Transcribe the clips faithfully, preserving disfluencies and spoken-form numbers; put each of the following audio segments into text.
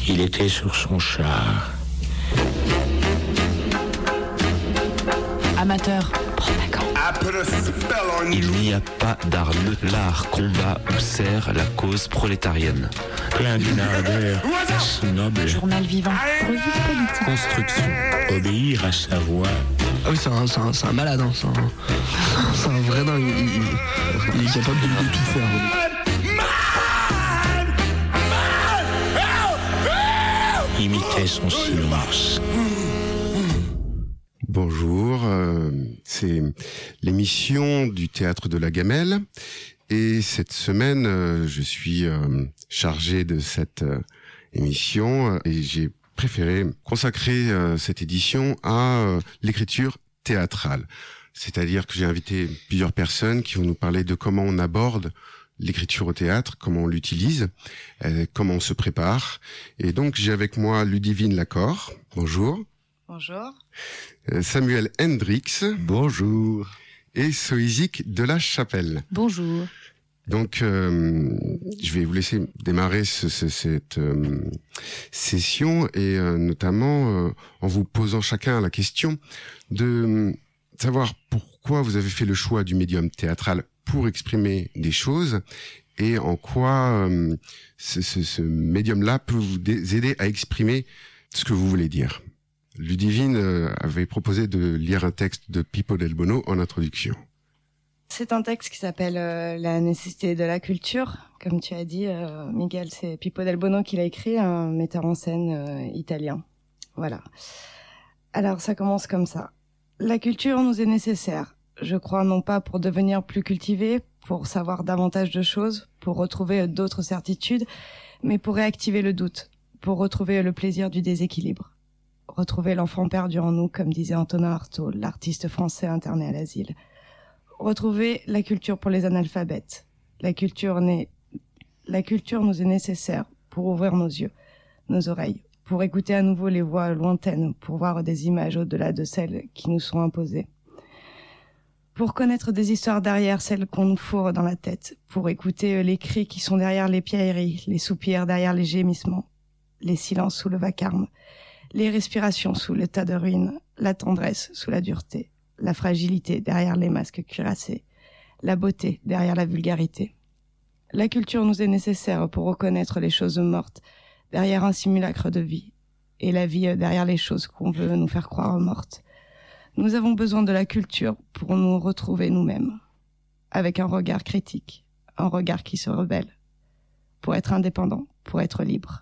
Il était sur son char. Amateur. Il n'y a pas d'art neutre. L'art combat ou sert la cause prolétarienne. Plein d'unardaire, noble. Journal vivant. Revue politique. Construction. Obéir à sa voix. Ah oui, c'est un, c'est un, c'est un malade, hein. c'est, un, c'est un vrai dingue. Il, il, il est capable de, de tout faire. Imiter son silence. Bonjour, euh, c'est l'émission du Théâtre de la Gamelle et cette semaine euh, je suis euh, chargé de cette euh, émission euh, et j'ai préféré consacrer euh, cette édition à euh, l'écriture théâtrale. C'est-à-dire que j'ai invité plusieurs personnes qui vont nous parler de comment on aborde l'écriture au théâtre, comment on l'utilise, euh, comment on se prépare. Et donc j'ai avec moi Ludivine Lacor. Bonjour. Bonjour. Samuel Hendrix. Bonjour. Et Soïzic de la Chapelle. Bonjour. Donc, euh, je vais vous laisser démarrer ce, ce, cette euh, session et euh, notamment euh, en vous posant chacun la question de savoir pourquoi vous avez fait le choix du médium théâtral pour exprimer des choses et en quoi euh, ce, ce, ce médium-là peut vous aider à exprimer ce que vous voulez dire. Ludivine euh, avait proposé de lire un texte de Pippo del Bono en introduction. C'est un texte qui s'appelle euh, La nécessité de la culture. Comme tu as dit, euh, Miguel, c'est Pippo del Bono qui l'a écrit, un metteur en scène euh, italien. Voilà. Alors, ça commence comme ça. La culture nous est nécessaire. Je crois non pas pour devenir plus cultivé, pour savoir davantage de choses, pour retrouver d'autres certitudes, mais pour réactiver le doute, pour retrouver le plaisir du déséquilibre. Retrouver l'enfant perdu en nous, comme disait Antonin Artaud, l'artiste français interné à l'asile. Retrouver la culture pour les analphabètes. La culture, n'est... la culture nous est nécessaire pour ouvrir nos yeux, nos oreilles, pour écouter à nouveau les voix lointaines, pour voir des images au-delà de celles qui nous sont imposées. Pour connaître des histoires derrière celles qu'on nous fourre dans la tête, pour écouter les cris qui sont derrière les pierreries, les soupirs derrière les gémissements, les silences sous le vacarme, les respirations sous le tas de ruines, la tendresse sous la dureté, la fragilité derrière les masques cuirassés, la beauté derrière la vulgarité. La culture nous est nécessaire pour reconnaître les choses mortes derrière un simulacre de vie, et la vie derrière les choses qu'on veut nous faire croire mortes. Nous avons besoin de la culture pour nous retrouver nous-mêmes, avec un regard critique, un regard qui se rebelle, pour être indépendant, pour être libre.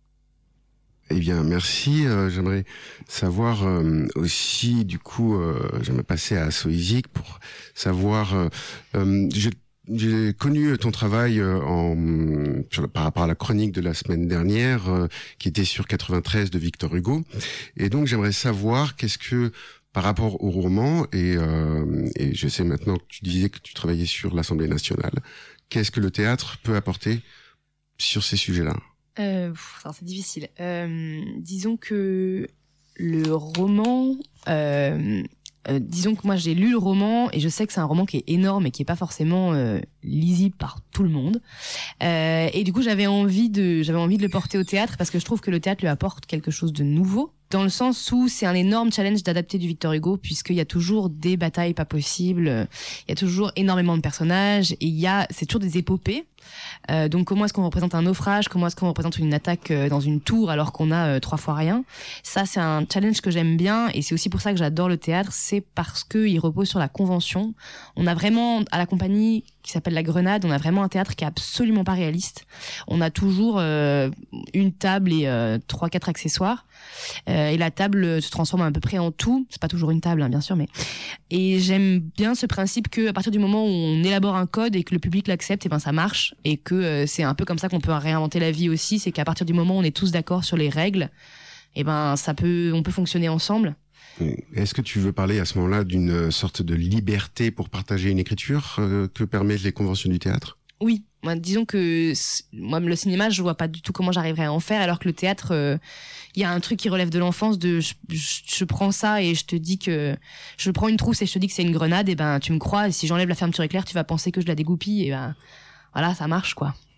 Eh bien, merci. Euh, j'aimerais savoir euh, aussi, du coup, euh, j'aimerais passer à Soïzic pour savoir. Euh, euh, j'ai, j'ai connu ton travail euh, en sur le, par rapport à la chronique de la semaine dernière, euh, qui était sur quatre-vingt-treize de Victor Hugo, et donc j'aimerais savoir qu'est-ce que par rapport au roman et, euh, et je sais maintenant que tu disais que tu travaillais sur l'Assemblée nationale, qu'est-ce que le théâtre peut apporter sur ces sujets-là? Euh, pff, alors c'est difficile. Euh, disons que le roman, euh, euh, disons que moi j'ai lu le roman et je sais que c'est un roman qui est énorme et qui est pas forcément euh, lisible par tout le monde. Euh, et du coup j'avais envie de, j'avais envie de le porter au théâtre parce que je trouve que le théâtre lui apporte quelque chose de nouveau. Dans le sens où c'est un énorme challenge d'adapter du Victor Hugo puisqu'il y a toujours des batailles pas possibles, il y a toujours énormément de personnages et il y a, c'est toujours des épopées. Euh, donc comment est-ce qu'on représente un naufrage, comment est-ce qu'on représente une attaque euh, dans une tour alors qu'on a euh, trois fois rien. Ça c'est un challenge que j'aime bien et c'est aussi pour ça que j'adore le théâtre, c'est parce que il repose sur la convention. On a vraiment à la compagnie qui s'appelle La Grenade, on a vraiment un théâtre qui est absolument pas réaliste. On a toujours euh, une table et euh, trois quatre accessoires euh, et la table se transforme à peu près en tout. C'est pas toujours une table hein, bien sûr, mais et j'aime bien ce principe que à partir du moment où on élabore un code et que le public l'accepte, et ben ça marche et que euh, c'est un peu comme ça qu'on peut réinventer la vie aussi, c'est qu'à partir du moment où on est tous d'accord sur les règles, et ben ça peut, on peut fonctionner ensemble. Est-ce que tu veux parler à ce moment-là d'une sorte de liberté pour partager une écriture euh, que permettent les conventions du théâtre? Oui, moi, disons que moi le cinéma, je vois pas du tout comment j'arriverais à en faire, alors que le théâtre, il euh, y a un truc qui relève de l'enfance, de je, je, je prends ça et je te dis que je prends une trousse et je te dis que c'est une grenade, et ben tu me crois. Et si j'enlève la fermeture éclair, tu vas penser que je la dégoupille, et ben voilà, ça marche quoi.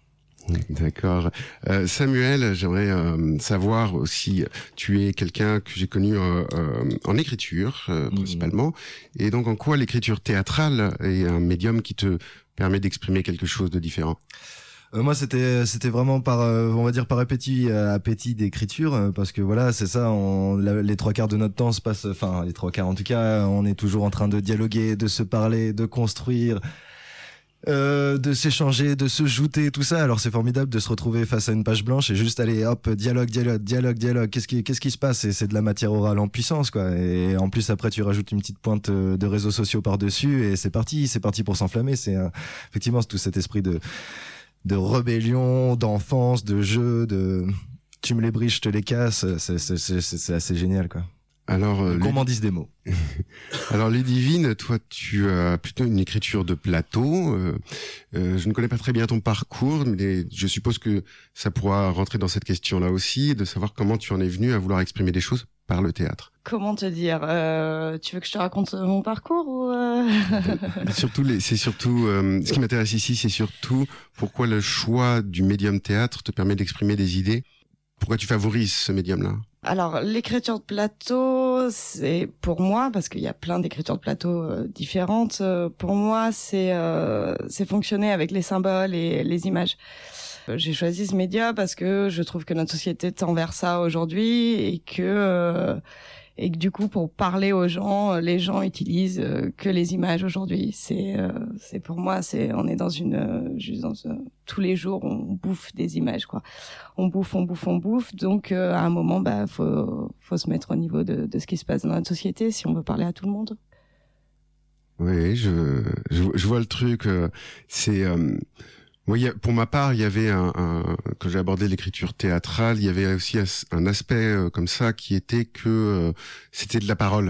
D'accord. Euh, Samuel, j'aimerais euh, savoir aussi, tu es quelqu'un que j'ai connu euh, euh, en écriture euh, principalement, mmh. et donc en quoi l'écriture théâtrale est un médium qui te permet d'exprimer quelque chose de différent? Euh, moi, c'était c'était vraiment par, euh, on va dire par appétit, euh, appétit d'écriture, euh, parce que voilà, c'est ça. On, la, les trois quarts de notre temps se passent, enfin les trois quarts en tout cas, on est toujours en train de dialoguer, de se parler, de construire. Euh, de s'échanger, de se jouter, tout ça. Alors c'est formidable de se retrouver face à une page blanche et juste aller hop, dialogue, dialogue, dialogue, dialogue. Qu'est-ce qui, qu'est-ce qui se passe? Et c'est de la matière orale en puissance, quoi. Et en plus après tu rajoutes une petite pointe de réseaux sociaux par dessus et c'est parti, c'est parti pour s'enflammer. C'est un, effectivement c'est tout cet esprit de de rébellion, d'enfance, de jeu, de tu me les brises, je te les casse. C'est c'est c'est, c'est assez génial, quoi. Alors, euh, qu'on m'en dise des mots. Alors, Ludivine, toi, tu as plutôt une écriture de plateau. Euh, euh, je ne connais pas très bien ton parcours, mais je suppose que ça pourra rentrer dans cette question-là aussi, de savoir comment tu en es venue à vouloir exprimer des choses par le théâtre. Comment te dire euh, Tu veux que je te raconte mon parcours ou euh... Surtout, les, c'est surtout euh, ce qui m'intéresse ici, c'est surtout pourquoi le choix du médium théâtre te permet d'exprimer des idées. Pourquoi tu favorises ce médium-là? Alors, l'écriture de plateau, c'est pour moi, parce qu'il y a plein d'écritures de plateau euh, différentes, euh, pour moi, c'est euh, c'est fonctionner avec les symboles et les images. Euh, j'ai choisi ce média parce que je trouve que notre société tend vers ça aujourd'hui et que euh, et que du coup, pour parler aux gens, les gens utilisent euh, que les images aujourd'hui. C'est euh, c'est pour moi, c'est on est dans une euh, juste dans euh, tous les jours, on bouffe des images, quoi. On bouffe, on bouffe, on bouffe. Donc, euh, à un moment, bah, faut, faut se mettre au niveau de, de ce qui se passe dans notre société si on veut parler à tout le monde. Oui, je, je, je vois le truc. Euh, c'est, euh, moi, y a, pour ma part, il y avait un, un quand j'ai abordé l'écriture théâtrale, il y avait aussi un aspect euh, comme ça qui était que euh, c'était de la parole.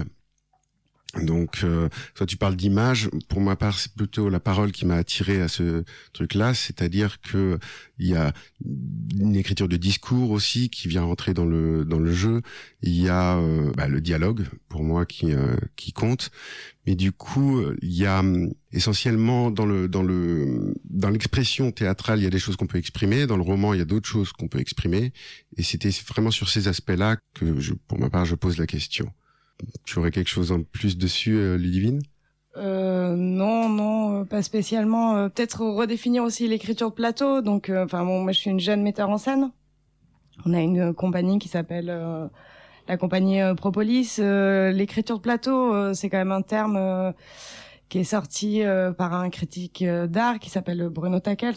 Donc, euh, toi, tu parles d'image. Pour ma part, c'est plutôt la parole qui m'a attiré à ce truc-là. C'est-à-dire que il y a une écriture de discours aussi qui vient rentrer dans le dans le jeu. Il y a euh, bah, le dialogue pour moi qui euh, qui compte. Mais du coup, il y a essentiellement dans le dans le dans l'expression théâtrale, il y a des choses qu'on peut exprimer. Dans le roman, il y a d'autres choses qu'on peut exprimer. Et c'était vraiment sur ces aspects-là que, je, pour ma part, je pose la question. Tu aurais quelque chose en plus dessus, euh, Ludivine? Euh, non, non, pas spécialement. Euh, peut-être redéfinir aussi l'écriture de plateau. Donc, enfin, euh, bon, moi, je suis une jeune metteur en scène. On a une compagnie qui s'appelle euh, la compagnie euh, Propolis. Euh, l'écriture de plateau, euh, c'est quand même un terme euh, qui est sorti euh, par un critique euh, d'art qui s'appelle Bruno Takels.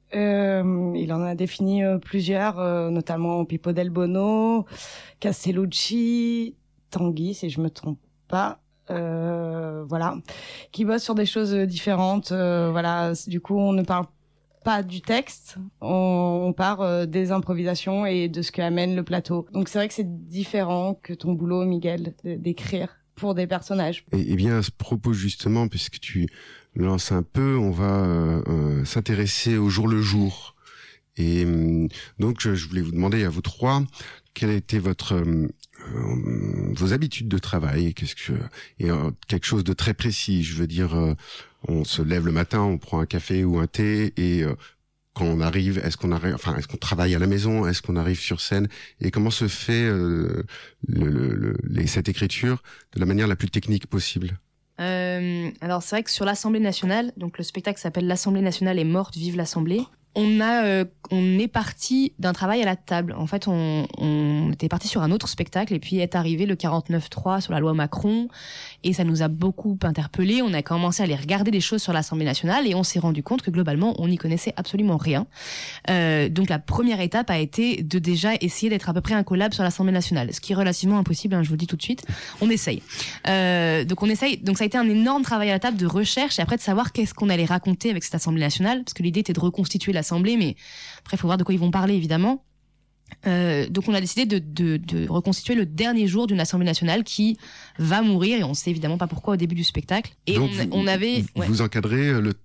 Euh, il en a défini euh, plusieurs, euh, notamment Pippo Del Bono, Castellucci, Tanguy, si je me trompe pas, euh, voilà, qui bosse sur des choses différentes. Euh, voilà, du coup, on ne parle pas du texte, on, on part euh, des improvisations et de ce qu'amène le plateau. Donc c'est vrai que c'est différent que ton boulot, Miguel, d'écrire pour des personnages. Et, et bien à ce propos justement, puisque tu lances un peu, on va euh, euh, s'intéresser au jour le jour. Et euh, donc je, je voulais vous demander à vous trois, quelle était votre euh, Euh, vos habitudes de travail, qu'est-ce que et euh, quelque chose de très précis, je veux dire, euh, on se lève le matin, on prend un café ou un thé et euh, quand on arrive, est-ce qu'on arrive, enfin, est-ce qu'on travaille à la maison, est-ce qu'on arrive sur scène et comment se fait euh, le, le, le, les, cette écriture de la manière la plus technique possible? Euh, alors c'est vrai que sur l'Assemblée nationale, donc le spectacle s'appelle L'Assemblée nationale est morte, vive l'Assemblée. On a, euh, on est parti d'un travail à la table. En fait, on, on était parti sur un autre spectacle et puis est arrivé le quarante-neuf trois sur la loi Macron et ça nous a beaucoup interpellés. On a commencé à aller regarder des choses sur l'Assemblée nationale et on s'est rendu compte que globalement, on n'y connaissait absolument rien. Euh, donc la première étape a été de déjà essayer d'être à peu près incollable sur l'Assemblée nationale, ce qui est relativement impossible, hein, je vous le dis tout de suite. On essaye. Euh, donc on essaye. Donc ça a été un énorme travail à la table de recherche et après de savoir qu'est-ce qu'on allait raconter avec cette Assemblée nationale, parce que l'idée était de reconstituer la Assemblée, mais après il faut voir de quoi ils vont parler évidemment. Euh, donc on a décidé de, de, de reconstituer le dernier jour d'une Assemblée nationale qui va mourir et on sait évidemment pas pourquoi au début du spectacle. Et donc on, vous, on avait vous, ouais. vous encadrez le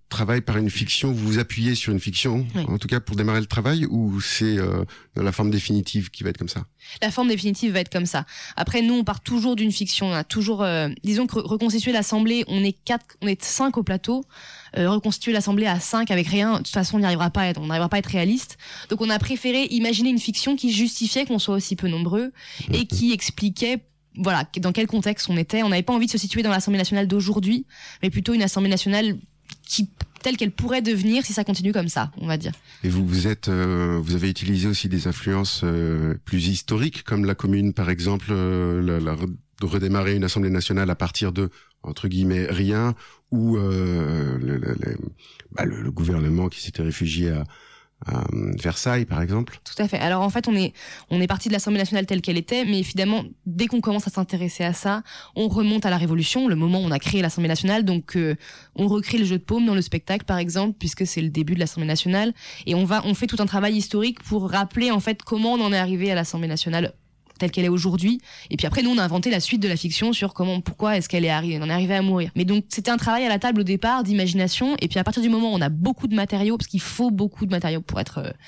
travail par une fiction, vous vous appuyez sur une fiction, Oui. en tout cas pour démarrer le travail, ou c'est euh, dans la forme définitive qui va être comme ça? La forme définitive va être comme ça. Après, nous, on part toujours d'une fiction. On a toujours, euh, disons que re- reconstituer l'assemblée, on est quatre, on est cinq au plateau. Euh, reconstituer l'assemblée à cinq avec rien, de toute façon, on n'y arrivera pas. À être, on n'arrivera pas à être réaliste. Donc, on a préféré imaginer une fiction qui justifiait qu'on soit aussi peu nombreux et qui expliquait, voilà, dans quel contexte on était. On n'avait pas envie de se situer dans l'Assemblée nationale d'aujourd'hui, mais plutôt une Assemblée nationale qui, telle qu'elle pourrait devenir si ça continue comme ça, on va dire. Et vous, vous êtes, euh, vous avez utilisé aussi des influences euh, plus historiques, comme la Commune, par exemple, euh, la, la, de redémarrer une Assemblée nationale à partir de, entre guillemets, rien, ou euh, le, le, le, bah, le, le gouvernement qui s'était réfugié à, à Versailles, par exemple. Tout à fait. Alors en fait, on est on est parti de l'Assemblée nationale telle qu'elle était, mais évidemment, dès qu'on commence à s'intéresser à ça, on remonte à la Révolution, le moment où on a créé l'Assemblée nationale. Donc euh, on recrée le jeu de paume dans le spectacle, par exemple, puisque c'est le début de l'Assemblée nationale, et on va on fait tout un travail historique pour rappeler en fait comment on en est arrivé à l'Assemblée nationale telle qu'elle est aujourd'hui. Et puis après, nous, on a inventé la suite de la fiction sur comment, pourquoi est-ce qu'elle est arrivée, on en est arrivé à mourir. Mais donc, c'était un travail à la table au départ d'imagination. Et puis à partir du moment où on a beaucoup de matériaux, parce qu'il faut beaucoup de matériaux pour être euh,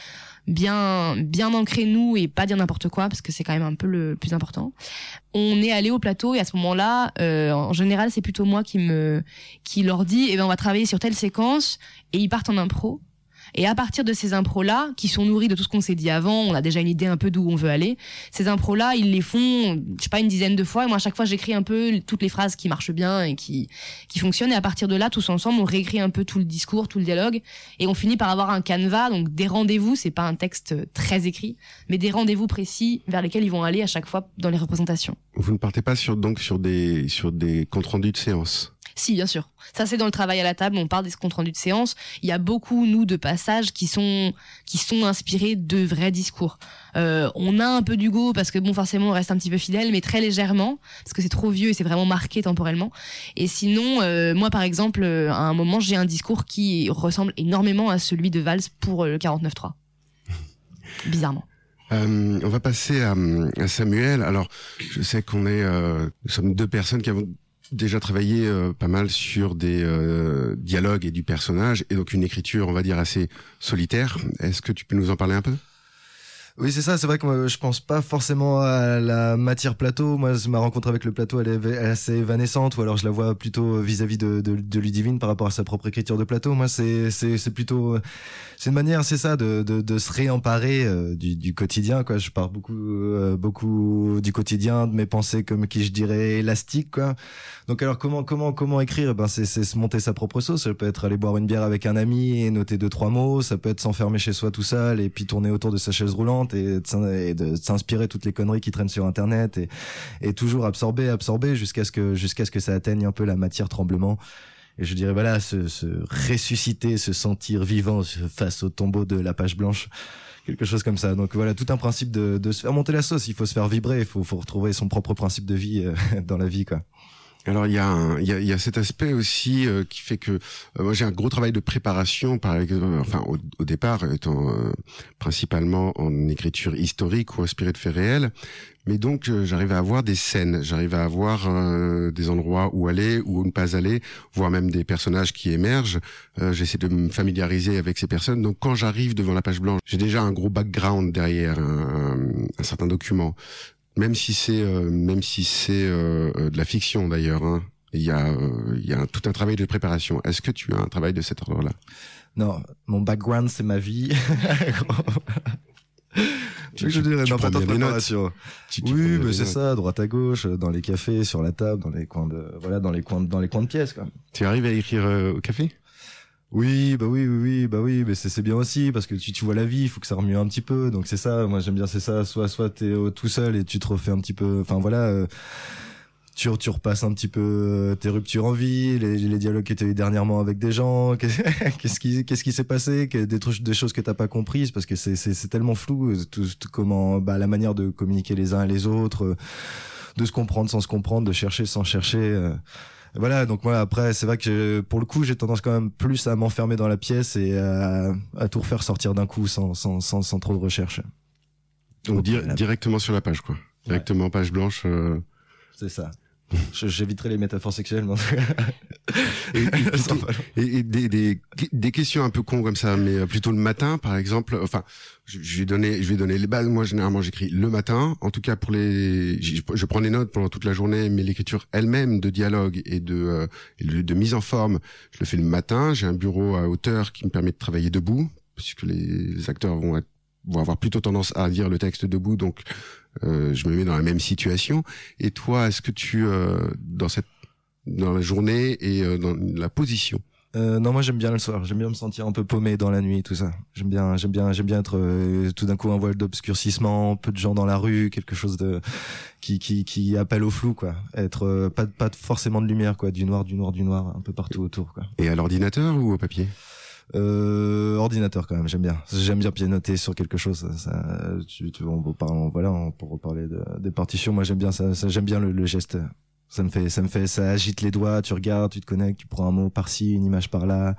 bien, bien ancré nous et pas dire n'importe quoi, parce que c'est quand même un peu le plus important. On est allé au plateau et à ce moment-là, euh, en général, c'est plutôt moi qui me, qui leur dit, eh ben, on va travailler sur telle séquence, et ils partent en impro. Et à partir de ces impros-là, qui sont nourris de tout ce qu'on s'est dit avant, on a déjà une idée un peu d'où on veut aller. Ces impros-là, ils les font, je sais pas, une dizaine de fois. Et moi, à chaque fois, j'écris un peu toutes les phrases qui marchent bien et qui, qui fonctionnent. Et à partir de là, tous ensemble, on réécrit un peu tout le discours, tout le dialogue. Et on finit par avoir un canevas, donc des rendez-vous. C'est pas un texte très écrit, mais des rendez-vous précis vers lesquels ils vont aller à chaque fois dans les représentations. Vous ne partez pas sur, donc, sur des, sur des comptes rendus de séance? Si, bien sûr. Ça, c'est dans le travail à la table. On parle des comptes rendus de séance. Il y a beaucoup, nous, de passages qui sont, qui sont inspirés de vrais discours. Euh, on a un peu du go parce que bon, forcément, on reste un petit peu fidèle, mais très légèrement parce que c'est trop vieux et c'est vraiment marqué temporellement. Et sinon, euh, moi, par exemple, à un moment, j'ai un discours qui ressemble énormément à celui de Valls pour le quarante-neuf trois. Bizarrement. Euh, on va passer à, à Samuel. Alors, je sais qu'on est, euh, nous sommes deux personnes qui avons déjà travaillé euh, pas mal sur des euh, dialogues et du personnage, et donc une écriture, on va dire, assez solitaire. Est-ce que tu peux nous en parler un peu ? Oui, c'est ça. C'est vrai que moi, je pense pas forcément à la matière plateau. Moi, ma rencontre avec le plateau, elle est assez évanescente, ou alors je la vois plutôt vis-à-vis de, de, de Ludivine par rapport à sa propre écriture de plateau. Moi, c'est, c'est, c'est plutôt, c'est une manière, c'est ça, de, de, de se réemparer euh, du, du quotidien, quoi. Je pars beaucoup, euh, beaucoup du quotidien, de mes pensées, comme qui je dirais élastiques, quoi. Donc, alors, comment, comment, comment écrire? Ben, c'est, c'est se monter sa propre sauce. Ça peut être aller boire une bière avec un ami et noter deux, trois mots. Ça peut être s'enfermer chez soi tout seul et puis tourner autour de sa chaise roulante et de s'inspirer toutes les conneries qui traînent sur internet et, et toujours absorber absorber jusqu'à ce que jusqu'à ce que ça atteigne un peu la matière tremblement. Et je dirais voilà, se, se ressusciter, se sentir vivant face au tombeau de la page blanche, quelque chose comme ça. Donc voilà, tout un principe de, de se faire monter la sauce. Il faut se faire vibrer, il faut, faut retrouver son propre principe de vie euh, dans la vie, quoi. Alors il y a un, il y a, il y a cet aspect aussi euh, qui fait que euh, moi j'ai un gros travail de préparation, par exemple, enfin au, au départ étant euh, principalement en écriture historique ou inspirée de faits réels, mais donc euh, j'arrive à avoir des scènes, j'arrive à avoir euh, des endroits où aller ou où ne pas aller, voire même des personnages qui émergent. Euh, j'essaie de me familiariser avec ces personnes. Donc quand j'arrive devant la page blanche, j'ai déjà un gros background derrière, un, un, un certain document. Même si c'est euh, même si c'est euh, de la fiction d'ailleurs, hein. Il y a euh, il y a un, tout un travail de préparation. Est-ce que tu as un travail de cet ordre-là? Non, mon background c'est ma vie. tu, je dirais tu non, prends pas de bien les notes. Tu, tu oui, mais c'est ça, à droite à gauche, dans les cafés, sur la table, dans les coins de voilà, dans les coins dans les coins de pièces, quoi. Tu arrives à écrire euh, au café? Oui, bah oui, oui, oui, bah oui, mais c'est c'est bien aussi parce que tu tu vois la vie, il faut que ça remue un petit peu. Donc c'est ça, moi j'aime bien c'est ça, soit soit t'es euh, tout seul et tu te refais un petit peu, enfin voilà, euh, tu tu repasses un petit peu euh, tes ruptures en vie, les les dialogues que t'as eu dernièrement avec des gens, qu'est-ce qui qu'est-ce qui s'est passé, des trucs des choses que t'as pas comprises parce que c'est c'est c'est tellement flou, tout, tout comment bah la manière de communiquer les uns et les autres, euh, de se comprendre sans se comprendre, de chercher sans chercher. Euh, Voilà, donc moi après c'est vrai que pour le coup j'ai tendance quand même plus à m'enfermer dans la pièce et à, à tout refaire sortir d'un coup sans sans sans, sans trop de recherche. Donc, donc di- voilà. directement sur la page, quoi. Directement Ouais. Page blanche. Euh... C'est ça. Je, j'éviterai les métaphores sexuelles. Mais... Et, et, plutôt, et, et des, des, des questions un peu cons comme ça, mais plutôt le matin, par exemple. Enfin, je, je vais donner, je vais donner les bases. Moi, généralement, j'écris le matin. En tout cas, pour les, je, je prends des notes pendant toute la journée, mais l'écriture elle-même de dialogue et de, euh, et de, de mise en forme, je le fais le matin. J'ai un bureau à hauteur qui me permet de travailler debout, puisque les, les acteurs vont être, vont avoir plutôt tendance à lire le texte debout, donc euh, je me mets dans la même situation. Et toi, est-ce que tu, euh, dans cette dans la journée et euh, dans la position? Euh, non, moi j'aime bien le soir. J'aime bien me sentir un peu paumé dans la nuit, tout ça. J'aime bien, j'aime bien, j'aime bien être euh, tout d'un coup un voile d'obscurcissement, peu de gens dans la rue, quelque chose de qui qui qui appelle au flou, quoi. Être euh, pas pas forcément de lumière, quoi, du noir, du noir, du noir, un peu partout autour, quoi. Et à l'ordinateur ou au papier? Euh, ordinateur quand même. J'aime bien. J'aime bien pianoter sur quelque chose. Ça, ça tu, tu, on peut parler, voilà, on peut reparler de, des partitions. Moi j'aime bien ça. ça j'aime bien le, le geste. Ça me fait, ça me fait, ça agite les doigts, tu regardes, tu te connectes, tu prends un mot par-ci, une image par-là.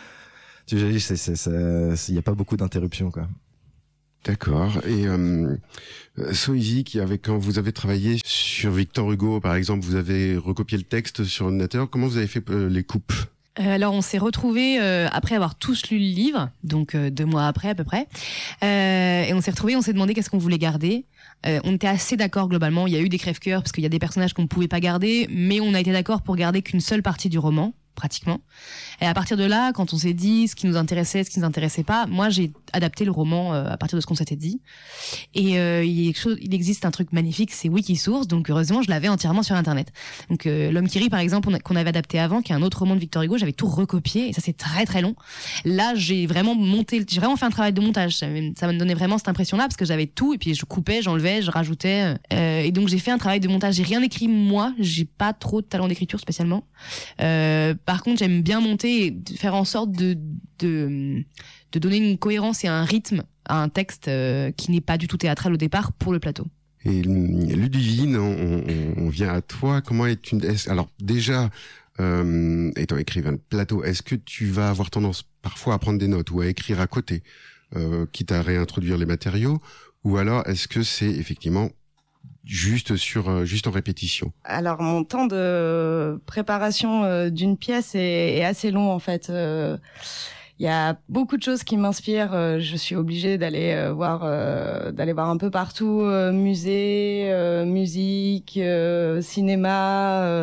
Tu sais, c'est, c'est, c'est, il y a pas beaucoup d'interruptions, quoi. D'accord. Et euh, Soisy, qui avec quand vous avez travaillé sur Victor Hugo, par exemple, vous avez recopié le texte sur ordinateur. Comment vous avez fait euh, les coupes? Euh, alors on s'est retrouvés euh, après avoir tous lu le livre, donc euh, deux mois après à peu près, euh, et on s'est retrouvés, on s'est demandé qu'est-ce qu'on voulait garder. Euh, on était assez d'accord globalement, il y a eu des crève-cœurs parce qu'il y a des personnages qu'on ne pouvait pas garder, mais on a été d'accord pour garder qu'une seule partie du roman, pratiquement. Et à partir de là, quand on s'est dit ce qui nous intéressait, ce qui nous intéressait pas, moi j'ai adapté le roman euh, à partir de ce qu'on s'était dit. Et euh, il, y a quelque chose, il existe un truc magnifique, c'est Wikisource, donc heureusement je l'avais entièrement sur internet. Donc euh, L'Homme qui rit par exemple, on a, qu'on avait adapté avant, qui est un autre roman de Victor Hugo, j'avais tout recopié et ça c'est très très long. Là j'ai vraiment monté, j'ai vraiment fait un travail de montage, ça, ça me donnait vraiment cette impression-là parce que j'avais tout et puis je coupais, j'enlevais, je rajoutais euh, et donc j'ai fait un travail de montage. J'ai rien écrit moi, j'ai pas trop de talent d'écriture spécialement. Euh, par contre j'aime bien monter et faire en sorte de, de, de donner une cohérence et un rythme à un texte euh, qui n'est pas du tout théâtral au départ pour le plateau. Et Ludivine, on, on, on vient à toi. Comment est une... Est alors déjà, euh, étant écrivain de plateau, est-ce que tu vas avoir tendance parfois à prendre des notes ou à écrire à côté, euh, quitte à réintroduire les matériaux, ou alors est-ce que c'est effectivement juste sur juste en répétition? Alors mon temps de préparation euh, d'une pièce est, est assez long en fait. Euh, il y a beaucoup de choses qui m'inspirent. Euh, je suis obligée d'aller euh, voir euh, d'aller voir un peu partout, euh, musée, euh, musique, euh, cinéma. Euh,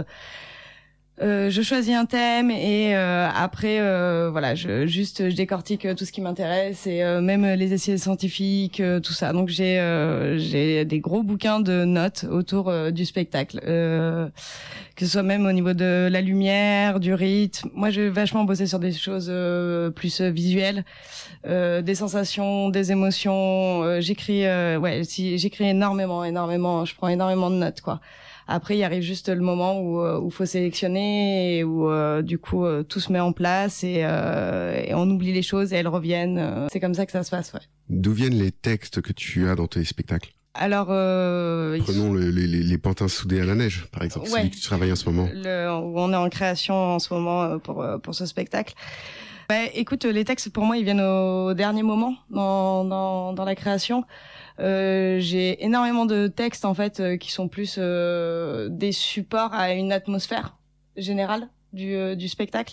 Euh, je choisis un thème et euh, après euh, voilà je juste je décortique tout ce qui m'intéresse et euh, même les essais scientifiques, euh, tout ça. Donc j'ai euh, j'ai des gros bouquins de notes autour euh, du spectacle, euh, que ce soit même au niveau de la lumière, du rythme. Moi je vais vachement bosser sur des choses euh, plus visuelles, euh, des sensations, des émotions. Euh, j'écris euh, ouais si j'écris énormément énormément, je prends énormément de notes quoi. Après, il arrive juste le moment où euh, où faut sélectionner et où euh, du coup euh, tout se met en place et, euh, et on oublie les choses et elles reviennent. C'est comme ça que ça se passe, ouais. D'où viennent les textes que tu as dans tes spectacles? Alors, euh, prenons le, les, les pantins soudés à la neige, par exemple, ouais, celui que tu travailles en ce moment. Le, où on est en création en ce moment pour pour ce spectacle. Bah, écoute, les textes pour moi ils viennent au dernier moment dans dans dans la création. Euh, j'ai énormément de textes en fait euh, qui sont plus euh, des supports à une atmosphère générale du euh, du spectacle.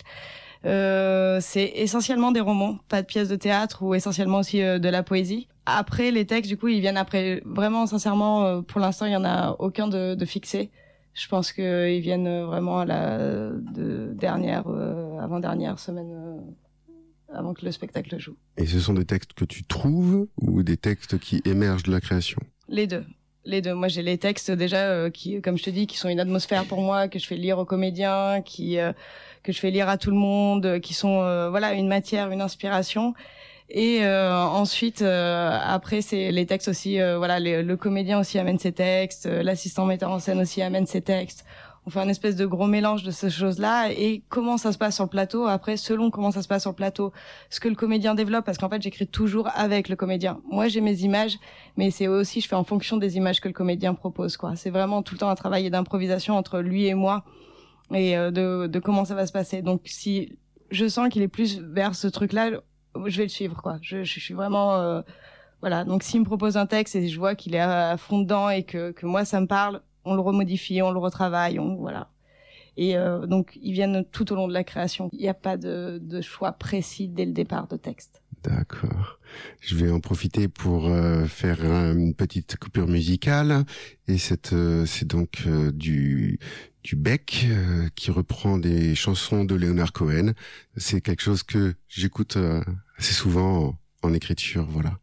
Euh, c'est essentiellement des romans, pas de pièces de théâtre ou essentiellement aussi euh, de la poésie. Après les textes du coup ils viennent après. Vraiment sincèrement euh, pour l'instant il y en a aucun de, de fixé. Je pense que euh, ils viennent vraiment à la de dernière euh, avant dernière semaine. Euh, avant que le spectacle joue. Et ce sont des textes que tu trouves ou des textes qui émergent de la création? Les deux. Les deux. Moi, j'ai les textes déjà euh, qui, comme je te dis, qui sont une atmosphère pour moi, que je fais lire aux comédiens, qui euh, que je fais lire à tout le monde, qui sont euh, voilà une matière, une inspiration. Et euh, ensuite, euh, après, c'est les textes aussi. Euh, voilà, les, le comédien aussi amène ses textes, euh, l'assistant metteur en scène aussi amène ses textes. On fait un espèce de gros mélange de ces choses-là et comment ça se passe sur le plateau. Après, selon comment ça se passe sur le plateau, ce que le comédien développe, parce qu'en fait, j'écris toujours avec le comédien. Moi, j'ai mes images, mais c'est aussi, je fais en fonction des images que le comédien propose, quoi. C'est vraiment tout le temps un travail d'improvisation entre lui et moi et euh, de, de comment ça va se passer. Donc, si je sens qu'il est plus vers ce truc-là, je vais le suivre, quoi. Je, je suis vraiment, euh, voilà. Donc, s'il me propose un texte et je vois qu'il est à fond dedans et que, que moi, ça me parle, on le remodifie, on le retravaille, on voilà. Et euh, donc, ils viennent tout au long de la création. Il n'y a pas de, de choix précis dès le départ de texte. D'accord. Je vais en profiter pour euh, faire un, une petite coupure musicale. Et c'est, euh, c'est donc euh, du, du Beck euh, qui reprend des chansons de Leonard Cohen. C'est quelque chose que j'écoute euh, assez souvent en, en écriture, voilà.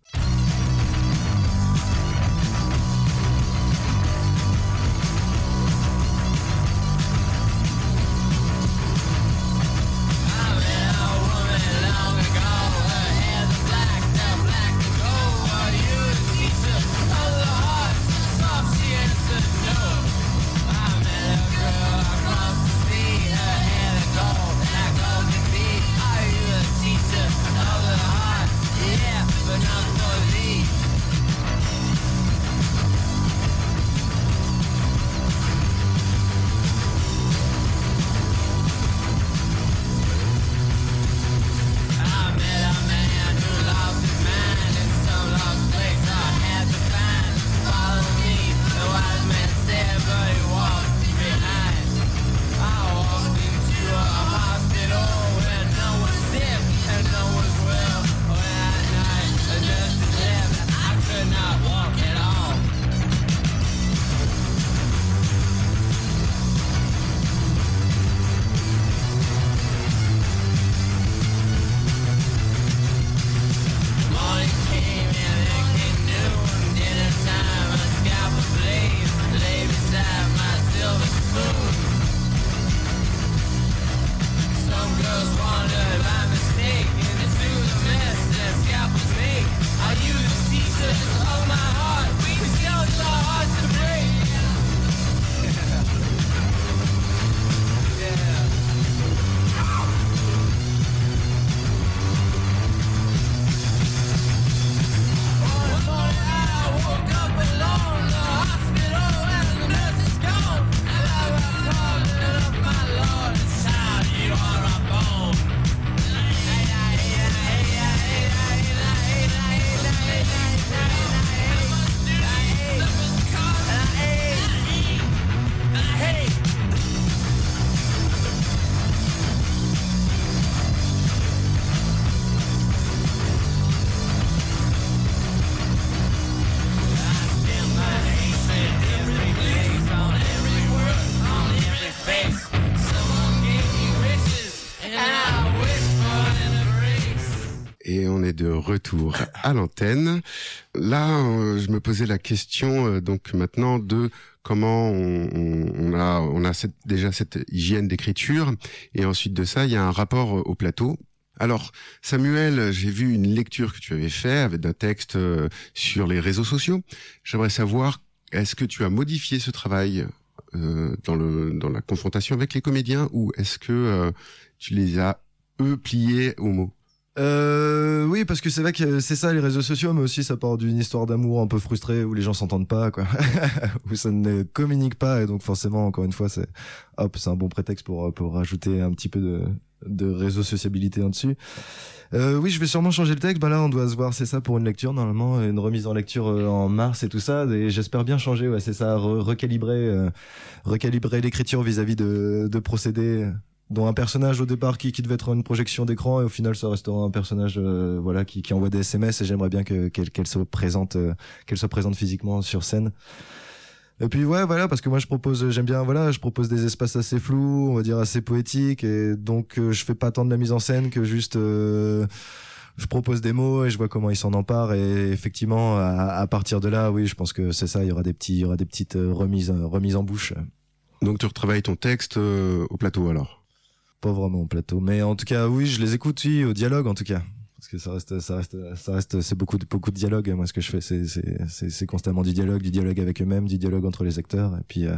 De retour à l'antenne. Là, euh, je me posais la question euh, donc maintenant de comment on, on, on a on a cette, déjà cette hygiène d'écriture et ensuite de ça, il y a un rapport au plateau. Alors, Samuel, j'ai vu une lecture que tu avais fait avec d'un texte euh, sur les réseaux sociaux. J'aimerais savoir, est-ce que tu as modifié ce travail euh, dans le dans la confrontation avec les comédiens ou est-ce que euh, tu les as eux pliés au mot? Euh, oui, parce que c'est vrai que c'est ça les réseaux sociaux, mais aussi ça part d'une histoire d'amour un peu frustrée où les gens s'entendent pas, quoi, où ça ne communique pas, et donc forcément, encore une fois, c'est hop, c'est un bon prétexte pour pour rajouter un petit peu de de réseau sociabilité en dessus. Euh, oui, je vais sûrement changer le texte. Bah là, on doit se voir, c'est ça, pour une lecture normalement, une remise en lecture euh, en mars et tout ça. Et j'espère bien changer. Ouais, c'est ça, re- recalibrer, euh, recalibrer l'écriture vis-à-vis de de procédés. Dont un personnage au départ qui, qui devait être une projection d'écran et au final ça restera un personnage euh, voilà qui, qui envoie des S M S et j'aimerais bien que qu'elle, qu'elle se présente euh, qu'elle se présente physiquement sur scène. Et puis ouais voilà parce que moi je propose j'aime bien voilà je propose des espaces assez flous, on va dire assez poétiques et donc euh, je fais pas tant de la mise en scène que juste euh, je propose des mots et je vois comment ils s'en emparent et effectivement à, à partir de là oui je pense que c'est ça il y aura des petits il y aura des petites remises remises en bouche. Donc tu retravailles ton texte euh, au plateau alors? Pas vraiment au plateau, mais en tout cas oui je les écoute oui au dialogue en tout cas parce que ça reste ça reste ça reste c'est beaucoup de beaucoup de dialogue. Moi ce que je fais c'est c'est c'est, c'est constamment du dialogue du dialogue avec eux-mêmes du dialogue entre les acteurs et puis euh,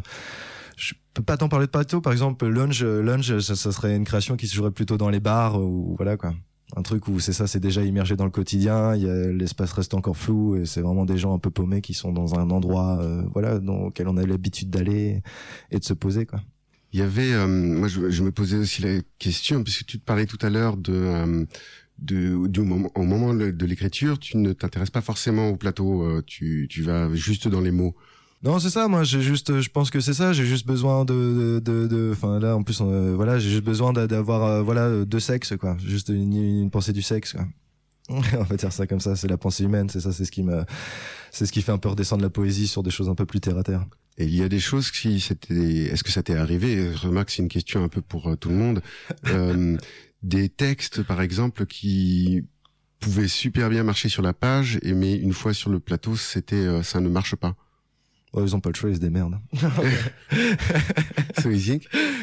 je peux pas t'en parler de plateau par exemple Lunch Lunch ça, ça serait une création qui se jouerait plutôt dans les bars ou voilà quoi un truc où c'est ça c'est déjà immergé dans le quotidien il y a, l'espace reste encore flou et c'est vraiment des gens un peu paumés qui sont dans un endroit euh, voilà dans lequel on a l'habitude d'aller et de se poser quoi. Il y avait, euh, moi je, je me posais aussi la question, puisque tu te parlais tout à l'heure de, euh, de, du moment, au moment de l'écriture, tu ne t'intéresses pas forcément au plateau, euh, tu, tu vas juste dans les mots. Non, c'est ça. Moi, j'ai juste, je pense que c'est ça. J'ai juste besoin de, de, de, enfin là, en plus, euh, voilà, j'ai juste besoin d'avoir, euh, voilà, deux sexes, quoi. Juste une, une pensée du sexe, quoi. On va dire ça comme ça. C'est la pensée humaine. C'est ça, c'est ce qui me, c'est ce qui fait un peu redescendre la poésie sur des choses un peu plus terre à terre. Et il y a des choses qui c'était, est-ce que ça t'est arrivé? Je remarque, c'est une question un peu pour euh, tout le monde. Euh, des textes, par exemple, qui pouvaient super bien marcher sur la page, et mais une fois sur le plateau, c'était, euh, ça ne marche pas. Oh, ils ont pas le choix, ils se démerdent. So easy.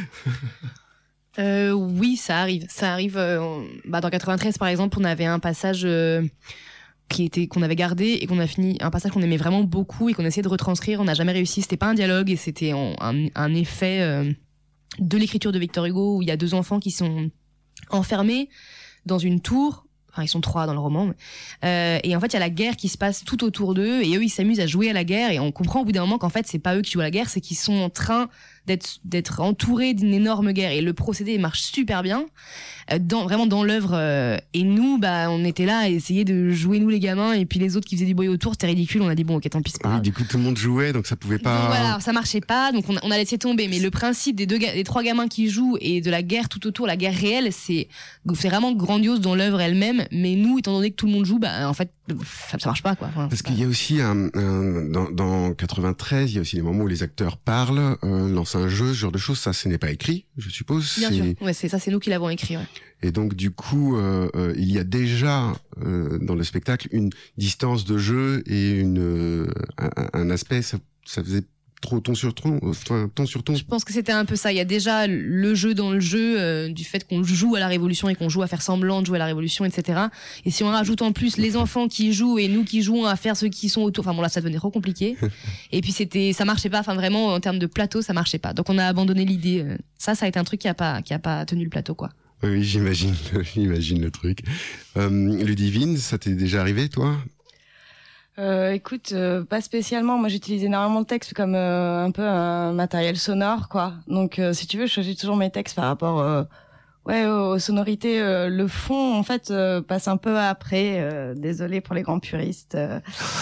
Euh, oui, ça arrive. Ça arrive. Euh, on- bah, dans quatre-vingt-treize, par exemple, on avait un passage euh, qui était qu'on avait gardé et qu'on a fini. Un passage qu'on aimait vraiment beaucoup et qu'on essayait de retranscrire. On n'a jamais réussi. C'était pas un dialogue et c'était en- un, un effet euh, de l'écriture de Victor Hugo où il y a deux enfants qui sont enfermés dans une tour. Enfin, ils sont trois dans le roman. mais- Euh, et en fait, il y a la guerre qui se passe tout autour d'eux et eux, ils s'amusent à jouer à la guerre. Et on comprend au bout d'un moment qu'en fait, c'est pas eux qui jouent à la guerre, c'est qu'ils sont en train d'être d'être entourés d'une énorme guerre. Et le procédé marche super bien, euh, dans vraiment dans l'œuvre. euh, et nous, bah, on était là à essayer de jouer nous les gamins. Et puis les autres qui faisaient du bruit autour, c'était ridicule. On a dit bon, ok, tant pis, c'est pas Oui, grave. du coup, tout le monde jouait, donc ça pouvait pas. Donc voilà, ça marchait pas, donc on a, on a laissé tomber. Mais le principe des deux, ga- des trois gamins qui jouent et de la guerre tout autour, la guerre réelle, c'est, c'est vraiment grandiose dans l'œuvre elle-même. Mais nous, étant donné que tout le monde joue, bah en fait, ça, ça marche pas quoi. Enfin, Parce c'est qu'il y a aussi un, un- dans, dans quatre-vingt-treize, il y a aussi des moments où les acteurs parlent, euh, lancent un jeu, ce genre de choses. Ça, ce n'est pas écrit, je suppose. pas- Bien C'est- sûr, ouais, c'est ça, c'est nous qui l'avons écrit. Ouais. Et donc, du coup, euh, euh, il y a déjà euh, dans le spectacle une distance de jeu et une euh, un, un aspect. Ça, ça faisait trop ton sur ton, enfin ton sur ton. Je pense que c'était un peu ça. Il y a déjà le jeu dans le jeu, euh, du fait qu'on joue à la Révolution et qu'on joue à faire semblant de jouer à la Révolution, et cetera. Et si on rajoute en plus les enfants qui jouent et nous qui jouons à faire ceux qui sont autour, enfin bon là ça devenait trop compliqué. Et puis c'était, ça marchait pas. Enfin vraiment en termes de plateau, ça marchait pas. Donc on a abandonné l'idée. Euh, Ça, ça a été un truc qui a pas, qui a pas tenu le plateau quoi. Oui, j'imagine, j'imagine le truc. Euh, Ludivine, ça t'est déjà arrivé, toi? Euh, écoute, euh, pas spécialement. Moi, j'utilise énormément le texte comme euh, un peu un matériel sonore, quoi. Donc, euh, si tu veux, je choisis toujours mes textes par rapport, euh, ouais, aux sonorités. Euh, le fond, en fait, euh, passe un peu après. Euh, désolé pour les grands puristes. Euh,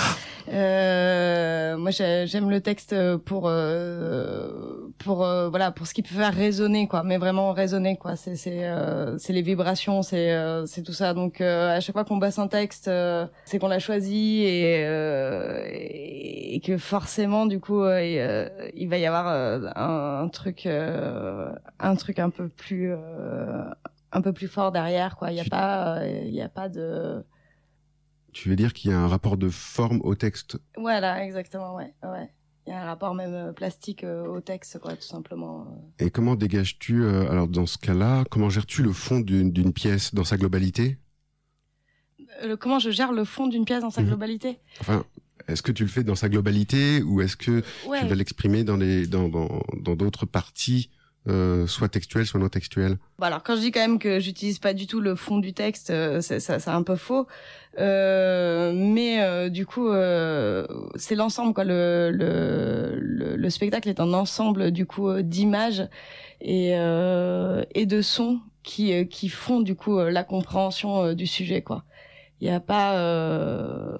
euh, moi, j'ai- j'aime le texte pour, euh, pour, euh, voilà, pour ce qui peut faire résonner, quoi. Mais vraiment résonner, quoi. C'est, c'est, euh, c'est les vibrations, c'est, euh, c'est tout ça. Donc, euh, à chaque fois qu'on bosse un texte, euh, c'est qu'on l'a choisi et, euh, et que forcément, du coup, euh, il, euh, il va y avoir euh, un, un truc, euh, un truc un peu plus, euh, un peu plus fort derrière, quoi. Il y a Tu- pas, euh, il y a pas de, Tu veux dire qu'il y a un rapport de forme au texte? voilà, exactement, ouais, ouais. Il y a un rapport même euh, plastique euh, au texte, quoi, tout simplement. Et comment dégages-tu, euh, alors dans ce cas-là, comment gères-tu le fond d'une d'une pièce dans sa globalité? Euh, le- comment je gère le fond d'une pièce dans sa Mhm. globalité? Enfin, est-ce que tu le fais dans sa globalité ou est-ce que Ouais. tu vas l'exprimer dans les dans dans dans d'autres parties, euh, soit textuelles, soit non textuelles? Bon, alors quand je dis quand même que j'utilise pas du tout le fond du texte, euh, c'est ça, c'est un peu faux. Euh, mais euh, du coup, euh, c'est l'ensemble, quoi. Le, le le le spectacle est un ensemble du coup euh, d'images et euh, et de sons qui euh, qui font du coup euh, la compréhension euh, du sujet, quoi. Il y a pas euh,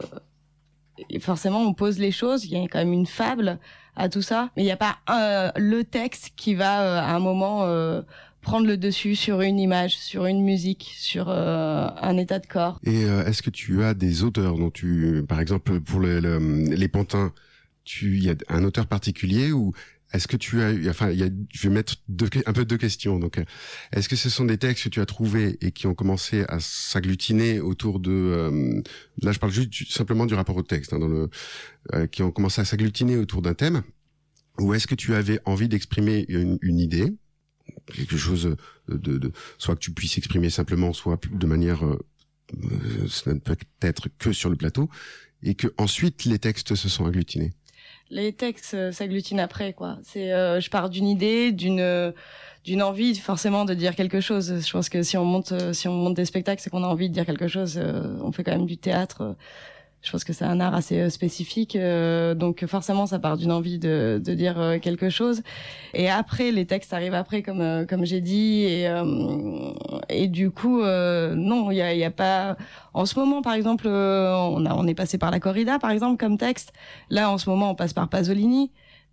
et forcément on pose les choses. Il y a quand même une fable à tout ça, mais il n'y a pas un, le texte qui va euh, à un moment euh, prendre le dessus sur une image, sur une musique, sur euh, un état de corps. Et euh, est-ce que tu as des auteurs dont tu, par exemple, pour le, le- les pantins, tu il y a un auteur particulier ou est-ce que tu as, eu- enfin, il y a, je vais mettre deux, un peu deux questions. Donc, euh, est-ce que ce sont des textes que tu as trouvés et qui ont commencé à s'agglutiner autour de, euh, là, je parle juste du- simplement du rapport au texte, hein, dans le, euh, qui ont commencé à s'agglutiner autour d'un thème, ou est-ce que tu avais envie d'exprimer une, une idée, quelque chose de, de, de, soit que tu puisses exprimer simplement, soit de manière, euh, euh, ça ne peut être que sur le plateau, et que ensuite les textes se sont agglutinés. Les textes euh, s'agglutinent après, quoi. C'est, euh, je pars d'une idée, d'une euh, d'une envie forcément de dire quelque chose. Je pense que si on monte, euh, si on monte des spectacles, c'est qu'on a envie de dire quelque chose. Euh, on fait quand même du théâtre. Je pense que c'est un art assez euh, spécifique, euh, donc forcément ça part d'une envie de, de dire euh, quelque chose. Et après, les textes arrivent après, comme euh, comme j'ai dit, et euh, et du coup, euh, non, il y a, y a pas. En ce moment, par exemple, euh, on a on est passé par la corrida, par exemple, comme texte. Là, en ce moment, on passe par Pasolini.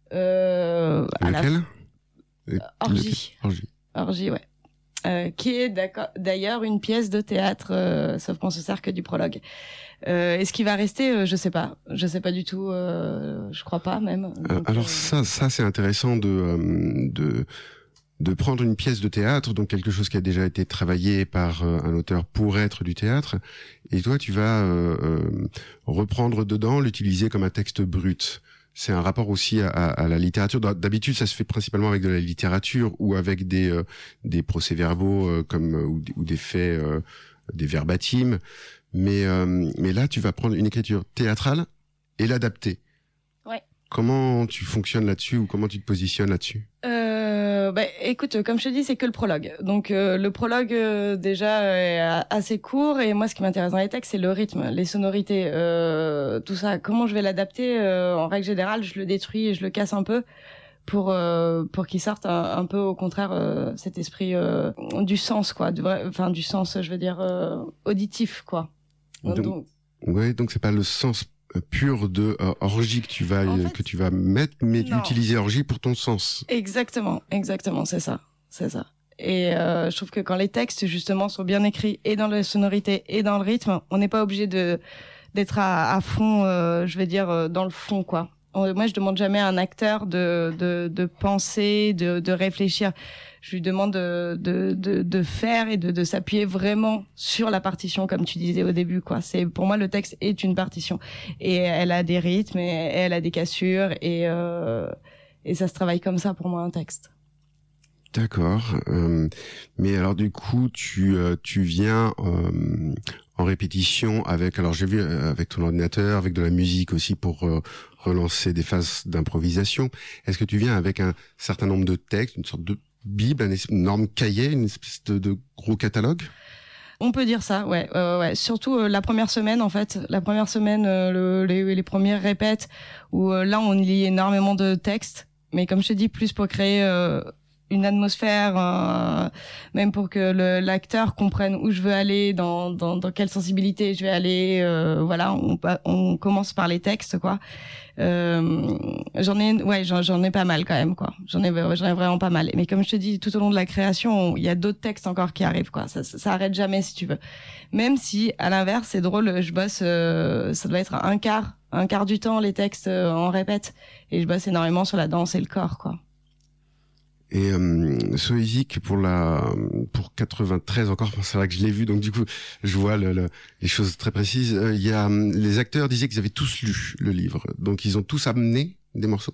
Euh, à la Lequel Euh, Orgie. Orgie. Orgie, ouais. Euh, qui est d'accord- d'ailleurs une pièce de théâtre, euh, sauf qu'on se sert que du prologue. Euh, Est-ce qu'il va rester euh, Je sais pas. Je sais pas du tout. Euh, je crois pas même. Euh, Donc, Alors euh, ça, ça c'est intéressant de euh, de de prendre une pièce de théâtre, donc quelque chose qui a déjà été travaillé par euh, un auteur pour être du théâtre, et toi tu vas euh, euh, reprendre dedans, l'utiliser comme un texte brut. C'est un rapport aussi à, à, à la littérature. D'habitude, ça se fait principalement avec de la littérature ou avec des euh, des procès-verbaux euh, comme ou, ou des faits, euh, des verbatims. Mais euh, mais là, tu vas prendre une écriture théâtrale et l'adapter. Ouais. Comment tu fonctionnes là-dessus ou comment tu te positionnes là-dessus? Euh, bah, écoute, comme je te dis, c'est que le prologue. Donc euh, le prologue euh, déjà est assez court, et moi ce qui m'intéresse dans les textes, c'est le rythme, les sonorités, euh, tout ça. Comment je vais l'adapter euh, En règle générale, je le détruis et je le casse un peu pour euh, pour qu'il sorte un, un peu au contraire euh, cet esprit euh, du sens, quoi, du vrai, enfin du sens, je veux dire euh, auditif, quoi. Donc, Donc, ouais, donc c'est pas le sens pur de euh, orgie que tu vas En euh, fait, que tu vas mettre, mais non. utiliser orgie pour ton sens. Exactement, exactement, c'est ça, c'est ça. Et euh, je trouve que quand les textes justement sont bien écrits et dans la sonorité et dans le rythme, on n'est pas obligé de d'être à, à fond, euh, je vais dire euh, dans le fond, quoi. On- moi, je demande jamais à un acteur de de, de penser, de, de réfléchir. Je lui demande de de de, de faire et de, de s'appuyer vraiment sur la partition, comme tu disais au début, quoi. C'est pour moi, le texte est une partition et elle a des rythmes et elle a des cassures, et euh, et ça se travaille comme ça pour moi, un texte. D'accord. Euh, mais alors du coup, tu euh, tu viens euh, en répétition avec, alors j'ai vu euh, avec ton ordinateur, avec de la musique aussi pour euh, relancer des phases d'improvisation. Est-ce que tu viens avec un certain nombre de textes, une sorte de bible, un es- une énorme cahier, une espèce de, de gros catalogue? On peut dire ça, ouais, ouais, ouais, ouais. Surtout euh, la première semaine, en fait, la première semaine, euh, le, les, les premières répètes, où euh, là on lit énormément de textes, mais comme je te dis, plus pour créer euh, une atmosphère, euh, même pour que le, l'acteur comprenne où je veux aller, dans, dans, dans quelle sensibilité je vais aller. Euh, voilà, on, pa- on commence par les textes, quoi. Euh, j'en ai, ouais, j'en, j'en ai pas mal quand même, quoi. J'en ai, j'en ai vraiment pas mal. Mais comme je te dis, tout au long de la création, il y a d'autres textes encore qui arrivent, quoi. Ça, ça, ça arrête jamais, si tu veux. Même si, à l'inverse, c'est drôle, je bosse, euh, ça doit être un quart, un quart du temps les textes euh, en répète, et je bosse énormément sur la danse et le corps, quoi. Et euh, Soisic pour la pour quatre-vingt-treize encore, c'est vrai que je l'ai vu, donc du coup je vois le, le, les choses très précises. Il euh, y a les acteurs disaient qu'ils avaient tous lu le livre, donc ils ont tous amené des morceaux.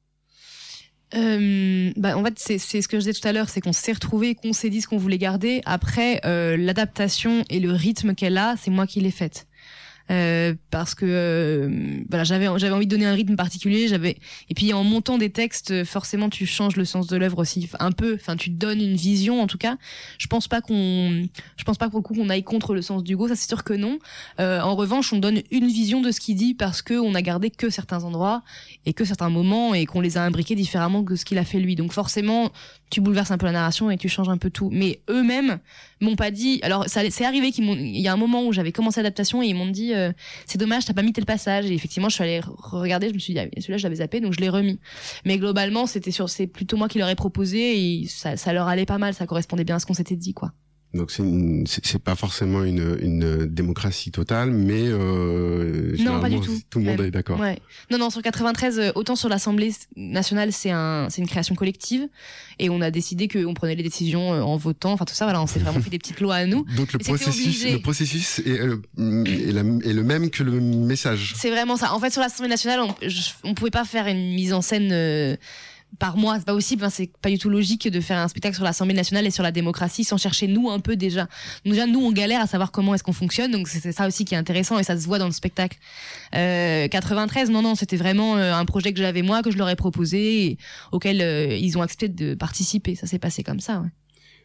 Euh, bah en fait c'est c'est ce que je disais tout à l'heure, c'est qu'on s'est retrouvés, qu'on s'est dit ce qu'on voulait garder. Après euh, l'adaptation et le rythme qu'elle a, c'est moi qui l'ai faite. Euh, parce que euh, voilà, j'avais j'avais envie de donner un rythme particulier, j'avais et puis en montant des textes, forcément tu changes le sens de l'œuvre aussi un peu, enfin tu donnes une vision en tout cas. Je pense pas qu'on je pense pas pour le coup qu'on aille contre le sens d'Hugo, ça c'est sûr que non. Euh, en revanche, on donne une vision de ce qu'il dit parce que on a gardé que certains endroits et que certains moments et qu'on les a imbriqués différemment que ce qu'il a fait lui. Donc forcément, tu bouleverses un peu la narration et tu changes un peu tout. Mais eux-mêmes m'ont pas dit. Alors ça c'est arrivé qu'ils m'ont. Il y a un moment où j'avais commencé l'adaptation et ils m'ont dit euh, c'est dommage t'as pas mis tel passage. Et effectivement je suis allée regarder, je me suis dit ah, celui-là je l'avais zappé donc je l'ai remis. Mais globalement c'était sur c'est plutôt moi qui leur ai proposé et ça ça leur allait pas mal, ça correspondait bien à ce qu'on s'était dit quoi. Donc c'est une, c'est, c'est pas forcément une, une démocratie totale, mais euh, non pas du tout. Tout le monde Même. est d'accord. Ouais. Non non sur quatre-vingt-treize euh, autant sur l'Assemblée nationale c'est un c'est une création collective et on a décidé qu'on prenait les décisions euh, en votant, enfin tout ça voilà on s'est vraiment fait des petites lois à nous. Donc le Et c'était processus obligé. le processus est, euh, est, la, est le même que le message. C'est vraiment ça. En fait sur l'Assemblée nationale on, je, on pouvait pas faire une mise en scène euh, par mois, c'est pas possible, hein, c'est pas du tout logique de faire un spectacle sur l'Assemblée nationale et sur la démocratie sans chercher nous un peu déjà. Donc, déjà nous on galère à savoir comment est-ce qu'on fonctionne, donc c'est, c'est ça aussi qui est intéressant et ça se voit dans le spectacle. Euh, quatre-vingt-treize, non non, c'était vraiment euh, un projet que j'avais moi, que je leur ai proposé, et auquel euh, ils ont accepté de participer. Ça s'est passé comme ça. Ouais.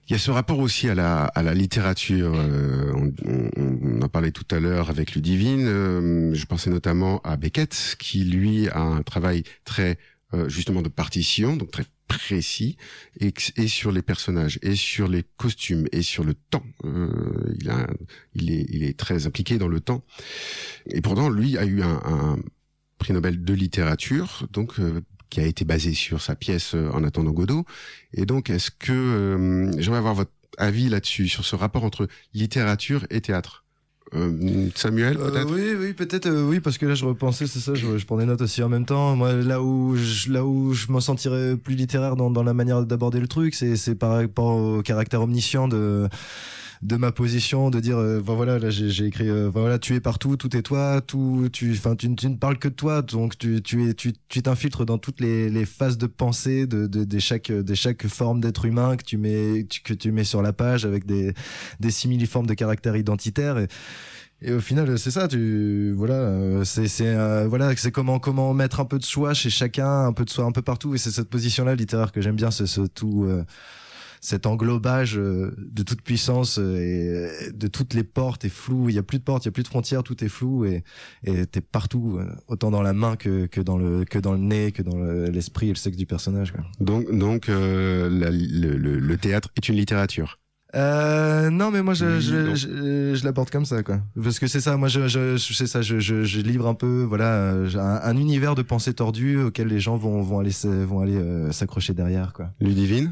Il y a ce rapport aussi à la, à la littérature. Euh, on, on, on en parlait tout à l'heure avec Ludivine. Euh, je pensais notamment à Beckett, qui lui a un travail très euh, justement de partition, donc très précis, et, et sur les personnages, et sur les costumes, et sur le temps. Euh, il a, il est, il est très impliqué dans le temps. Et pourtant, lui a eu un, un prix Nobel de littérature, donc. Euh, qui a été basé sur sa pièce euh, En attendant Godot. Et donc, est-ce que... Euh, j'aimerais avoir votre avis là-dessus, sur ce rapport entre littérature et théâtre. Euh, Samuel, peut-être euh, Oui, oui, peut-être, euh, oui, parce que là, je repensais, c'est ça, je, je prends des notes aussi en même temps. Moi, là où je, là où je me sentirais plus littéraire dans, dans la manière d'aborder le truc, c'est, c'est par rapport au caractère omniscient de... de ma position, de dire euh, ben voilà, là j'ai, j'ai écrit euh, ben voilà, tu es partout, tout est toi, tout tu enfin tu, tu ne parles que de toi, donc tu tu es tu tu t'infiltres dans toutes les les phases de pensée de de, de chaque de chaque forme d'être humain que tu mets tu, que tu mets sur la page avec des des similiformes de caractère identitaire. Et, Et au final, c'est ça, tu voilà, euh, c'est c'est euh, voilà, c'est comment comment mettre un peu de soi chez chacun, un peu de soi un peu partout. Et c'est cette position-là littéraire que j'aime bien, c'est ce tout. Euh, cet englobage de toute puissance et de toutes les portes est flou. Il y a plus de portes, il y a plus de frontières, tout est flou et et t'es partout, autant dans la main que que dans le que dans le nez, que dans le, l'esprit et le sexe du personnage, quoi. Donc donc euh, la, le, le, le théâtre est une littérature. Euh, non, mais moi je je, je je l'aborde comme ça, quoi. Parce que c'est ça, moi je je c'est ça, je je je livre un peu, voilà, un, un univers de pensée tordue auquel les gens vont vont aller vont aller euh, s'accrocher derrière, quoi. Ludivine.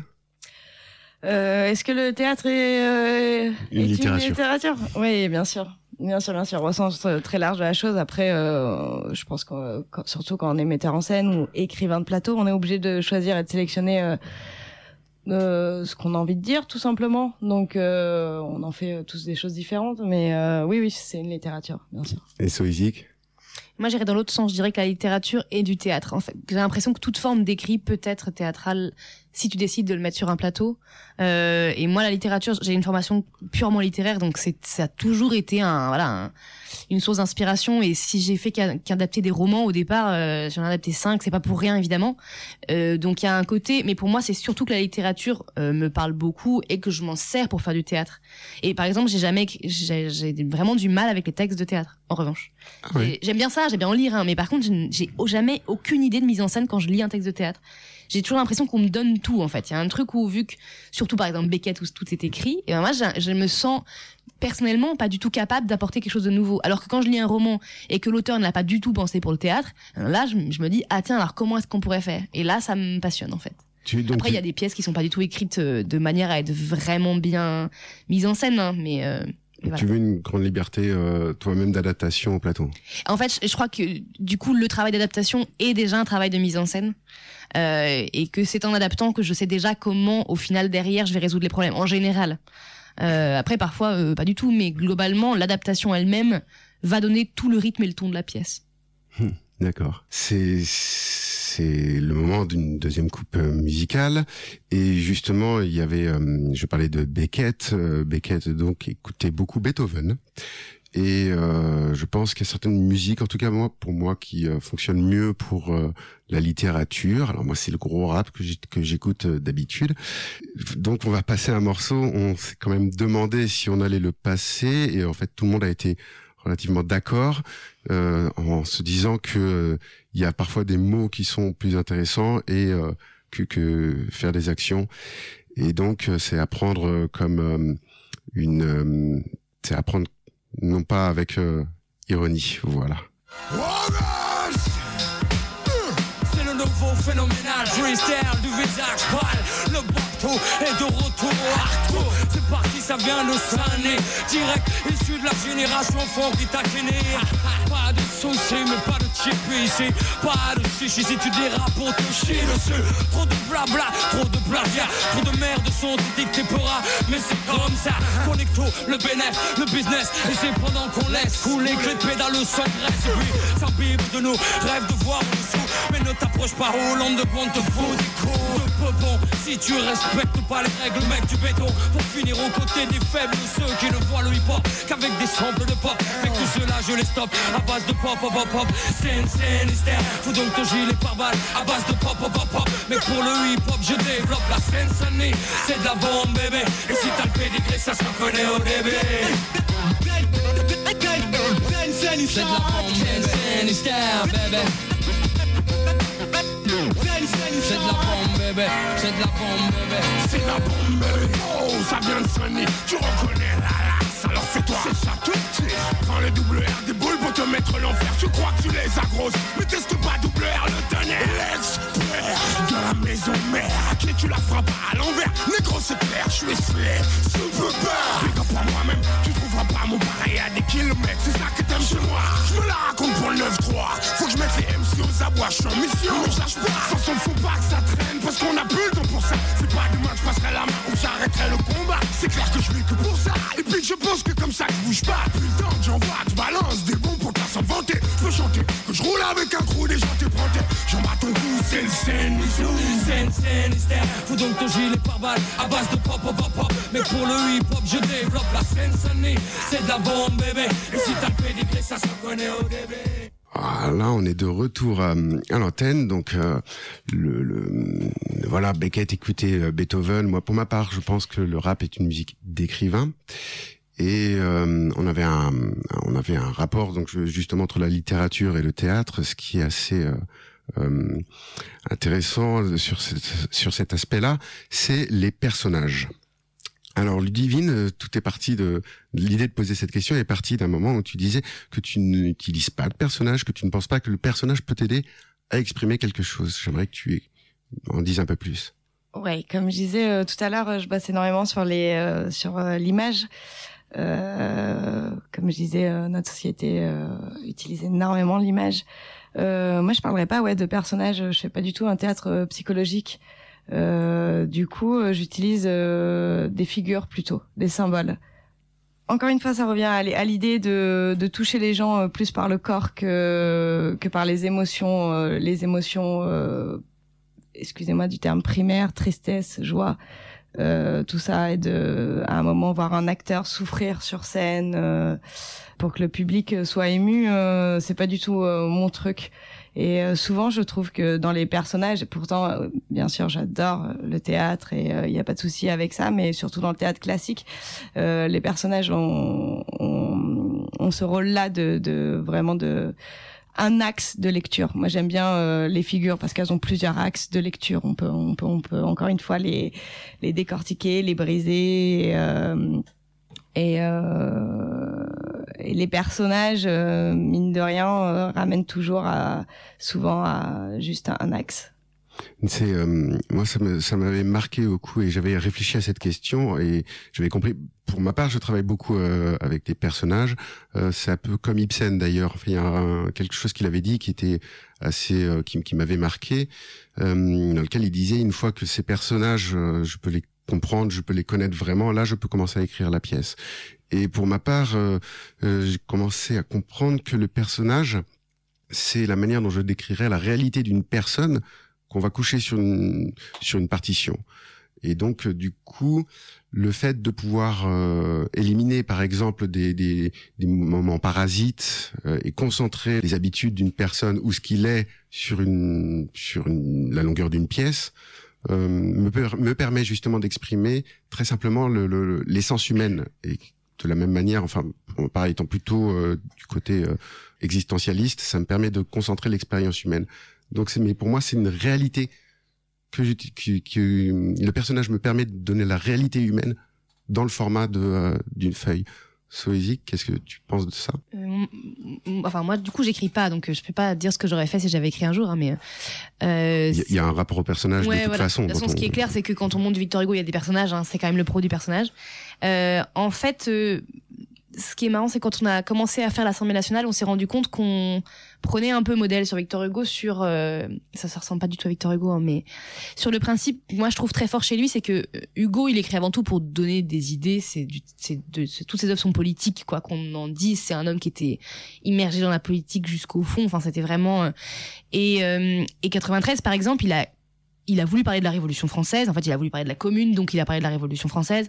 Euh, est-ce que le théâtre est, euh, une, est littérature. une littérature ? Oui, bien sûr. Bien sûr, bien sûr. Au sens très large de la chose. Après, euh, je pense que quand, surtout quand on est metteur en scène ou écrivain de plateau, on est obligé de choisir et de sélectionner euh, euh, ce qu'on a envie de dire, tout simplement. Donc, euh, on en fait tous des choses différentes. Mais euh, oui, oui, c'est une littérature, bien sûr. Et Soïzic ? Moi, j'irais dans l'autre sens. Je dirais que la littérature est du théâtre. En fait, j'ai l'impression que toute forme d'écrit peut être théâtrale si tu décides de le mettre sur un plateau. Euh, et moi, la littérature, j'ai une formation purement littéraire, donc c'est, ça a toujours été un, voilà, un, une source d'inspiration. Et si j'ai fait qu'adapter des romans au départ, euh, j'en ai adapté cinq, c'est pas pour rien évidemment. Euh, donc il y a un côté, mais pour moi, c'est surtout que la littérature euh, me parle beaucoup et que je m'en sers pour faire du théâtre. Et par exemple, j'ai jamais, j'ai, j'ai vraiment du mal avec les textes de théâtre. En revanche, ah oui. j'aime bien ça, j'aime bien en lire, hein, mais par contre, j'ai jamais aucune idée de mise en scène quand je lis un texte de théâtre. J'ai toujours l'impression qu'on me donne tout, en fait. Il y a un truc où, vu que, surtout par exemple Beckett, où tout est écrit, et ben moi, je, je me sens personnellement pas du tout capable d'apporter quelque chose de nouveau. Alors que quand je lis un roman et que l'auteur ne l'a pas du tout pensé pour le théâtre, là, je, je me dis, ah tiens, alors comment est-ce qu'on pourrait faire ? Et là, ça me passionne, en fait. Tu, donc Après, il tu... y a des pièces qui sont pas du tout écrites de manière à être vraiment bien mises en scène, hein, mais... Euh, Voilà. Tu veux une grande liberté euh, toi-même d'adaptation au plateau. En fait, je, je crois que du coup, le travail d'adaptation est déjà un travail de mise en scène euh, et que c'est en adaptant que je sais déjà comment, au final, derrière, je vais résoudre les problèmes, en général. Euh, après, parfois, euh, pas du tout, mais globalement, l'adaptation elle-même va donner tout le rythme et le ton de la pièce. Hum, d'accord. C'est... C'est le moment d'une deuxième coupe musicale et justement il y avait, euh, je parlais de Beckett, euh, Beckett donc écoutait beaucoup Beethoven et euh, je pense qu'il y a certaines musiques, en tout cas moi pour moi qui euh, fonctionnent mieux pour euh, la littérature. Alors moi c'est le gros rap que, que j'écoute euh, d'habitude. Donc on va passer un morceau. On s'est quand même demandé si on allait le passer et en fait tout le monde a été relativement d'accord euh, en se disant que euh, il y a parfois des mots qui sont plus intéressants et euh, que, que faire des actions. Et donc euh, c'est apprendre euh, comme euh, une, euh, c'est apprendre non pas avec euh, ironie, voilà. C'est le nouveau phénoménal freestyle du visage pâle. Le bateau est de retour au Arto. C'est parti, ça vient de Sané. Direct issu de la génération fort qui t'a gêné. Pas de soucis, mais pas de chip ici. Pas de chichi si tu dérapes pour te chier dessus. Trop de blabla, trop de plagiat. Trop de merde sont dictées pour un. Mais c'est comme ça. Connecto, le bénéf, le business. Et c'est pendant qu'on laisse couler que les pédales s'engraissent. Et puis, ça bible de nos rêves de voir en dessous. Mais ne t'approche pas, Hollande de bon te faut des coups de peu bon. Si tu respectes pas les règles, mec du béton. Pour finir aux côtés des faibles, ceux qui ne voient le hip-hop qu'avec des samples de pop. Mec, tout cela je les stoppe à base de pop, pop, pop, pop. Scène, scène, hystère. Fous donc ton gilet par balle à base de pop, pop, pop, pop. Mec, pour le hip-hop, je développe la scène, Sunny. C'est de la bombe, bébé. Et si t'as le pédigré, ça se reconnaît au début. C'est de la bombe, scène, hystère, bébé. C'est de la bombe, bébé. C'est de la bombe, bébé. C'est de la bombe, bébé. Oh, ça vient de Sunny. Tu reconnais la race, alors fais-toi. C'est ça tout petit. Prends le double R des boules pour te mettre l'enfer. Tu crois que tu les agroses, mais teste pas double R le tonnerre. L'expert de la maison mère. À qui tu la feras pas à l'envers. Négro, c'est clair, je suis slay. Super pas. Big up à moi-même. Tu trouveras pas mon pareil à des kilomètres. C'est ça que t'aimes chez moi. Je me la raconte pour le neuf trois. Faut que je mette les M C aux abois. Je suis en mission. Ne cherche pas. De toute façon, faut pas que ça traîne. Parce qu'on a plus le temps pour ça. C'est pas demain que je passerai la main ou j'arrêterai le combat. C'est clair que je vis que pour ça. Et puis je pense que comme ça je bouge pas. Plus le temps que j'envoie, tu balances des bons pour t'en vanter. Je peux chanter que je roule avec un crew, des gens t'éprentés. J'en bats ton cou, c'est le scène, scène, scène, hystère. Fous donc ton gilet par balle à base de pop, pop, pop, pop. Mais pour le hip-hop, je développe la scène, Sunny. C'est de la bombe, bébé. Et si t'as le pédigré, ça se reconnaît au début. Ah, là, on est de retour à, à l'antenne. Donc, euh, le, le, voilà, Beckett écoutait Beethoven. Moi, pour ma part, je pense que le rap est une musique d'écrivain. Et euh, on avait un, on avait un rapport, donc justement entre la littérature et le théâtre, ce qui est assez euh, euh, intéressant sur cette, sur cet aspect-là, c'est les personnages. Alors, Ludivine, tout est parti de, de l'idée de poser cette question est partie d'un moment où tu disais que tu n'utilises pas de personnage, que tu ne penses pas que le personnage peut t'aider à exprimer quelque chose. J'aimerais que tu en dises un peu plus. Ouais, comme je disais euh, tout à l'heure, je bosse énormément sur les, euh, sur euh, l'image. Euh, comme je disais, euh, notre société euh, utilise énormément l'image. Euh, moi, je parlerais pas ouais de personnages. Je fais pas du tout un théâtre euh, psychologique. Euh, du coup, euh, j'utilise euh, des figures plutôt, des symboles. Encore une fois, ça revient à, à l'idée de, de toucher les gens euh, plus par le corps que que par les émotions, euh, les émotions. Euh, excusez-moi du terme primaire, tristesse, joie. Euh, tout ça, et de à un moment voir un acteur souffrir sur scène euh, pour que le public soit ému, euh, c'est pas du tout euh, mon truc. Et euh, souvent je trouve que dans les personnages, pourtant euh, bien sûr j'adore le théâtre et il euh, y a pas de souci avec ça, mais surtout dans le théâtre classique, euh, les personnages ont, ont, ont ce rôle-là de, de vraiment de un axe de lecture. Moi, j'aime bien euh, les figures parce qu'elles ont plusieurs axes de lecture. On peut, on peut, on peut encore une fois les, les décortiquer, les briser. Et, euh, et, euh, et les personnages, euh, mine de rien, euh, ramènent toujours à, souvent à juste un, un axe. C'est euh, moi ça me ça m'avait marqué au coup et j'avais réfléchi à cette question et j'avais compris. Pour ma part, je travaille beaucoup euh, avec des personnages. Euh, c'est un peu comme Ibsen d'ailleurs. Enfin, il y a un, quelque chose qu'il avait dit qui était assez euh, qui, qui m'avait marqué, euh, dans lequel il disait une fois que ces personnages, euh, je peux les comprendre, je peux les connaître vraiment. Là, je peux commencer à écrire la pièce. Et pour ma part, euh, euh, j'ai commencé à comprendre que le personnage, c'est la manière dont je décrirais la réalité d'une personne qu'on va coucher sur une sur une partition. Et donc euh, du coup, le fait de pouvoir euh, éliminer par exemple des des, des moments parasites euh, et concentrer les habitudes d'une personne ou ce qu'il est sur une sur une, la longueur d'une pièce euh, me per, me permet justement d'exprimer très simplement le, le, l'essence humaine. Et de la même manière, enfin, pareil, étant plutôt euh, du côté euh, existentialiste, ça me permet de concentrer l'expérience humaine. Donc, c'est, mais pour moi, c'est une réalité que, je, que, que le personnage me permet de donner la réalité humaine dans le format de euh, d'une feuille. Soézique, qu'est-ce que tu penses de ça? euh, Enfin, moi, du coup, j'écris pas, donc je peux pas dire ce que j'aurais fait si j'avais écrit un jour, hein, mais euh, il y, y a un rapport au personnage ouais, de toute voilà. façon. De toute façon, ce on... qui est clair, c'est que quand on monte du Victor Hugo, il y a des personnages, hein, c'est quand même le pro du personnage. Euh, en fait, euh, ce qui est marrant, c'est quand on a commencé à faire l'Assemblée nationale, on s'est rendu compte qu'on prenait un peu modèle sur Victor Hugo, sur euh, ça ça ressemble pas du tout à Victor Hugo, hein, mais sur le principe, moi je trouve très fort chez lui, c'est que Hugo, il écrit avant tout pour donner des idées. C'est du, c'est de, c'est, toutes ses œuvres sont politiques, quoi qu'on en dise. C'est un homme qui était immergé dans la politique jusqu'au fond. Enfin, c'était vraiment euh, et euh, et quatre-vingt-treize, par exemple, il a il a voulu parler de la Révolution française. En fait, il a voulu parler de la Commune, donc il a parlé de la Révolution française.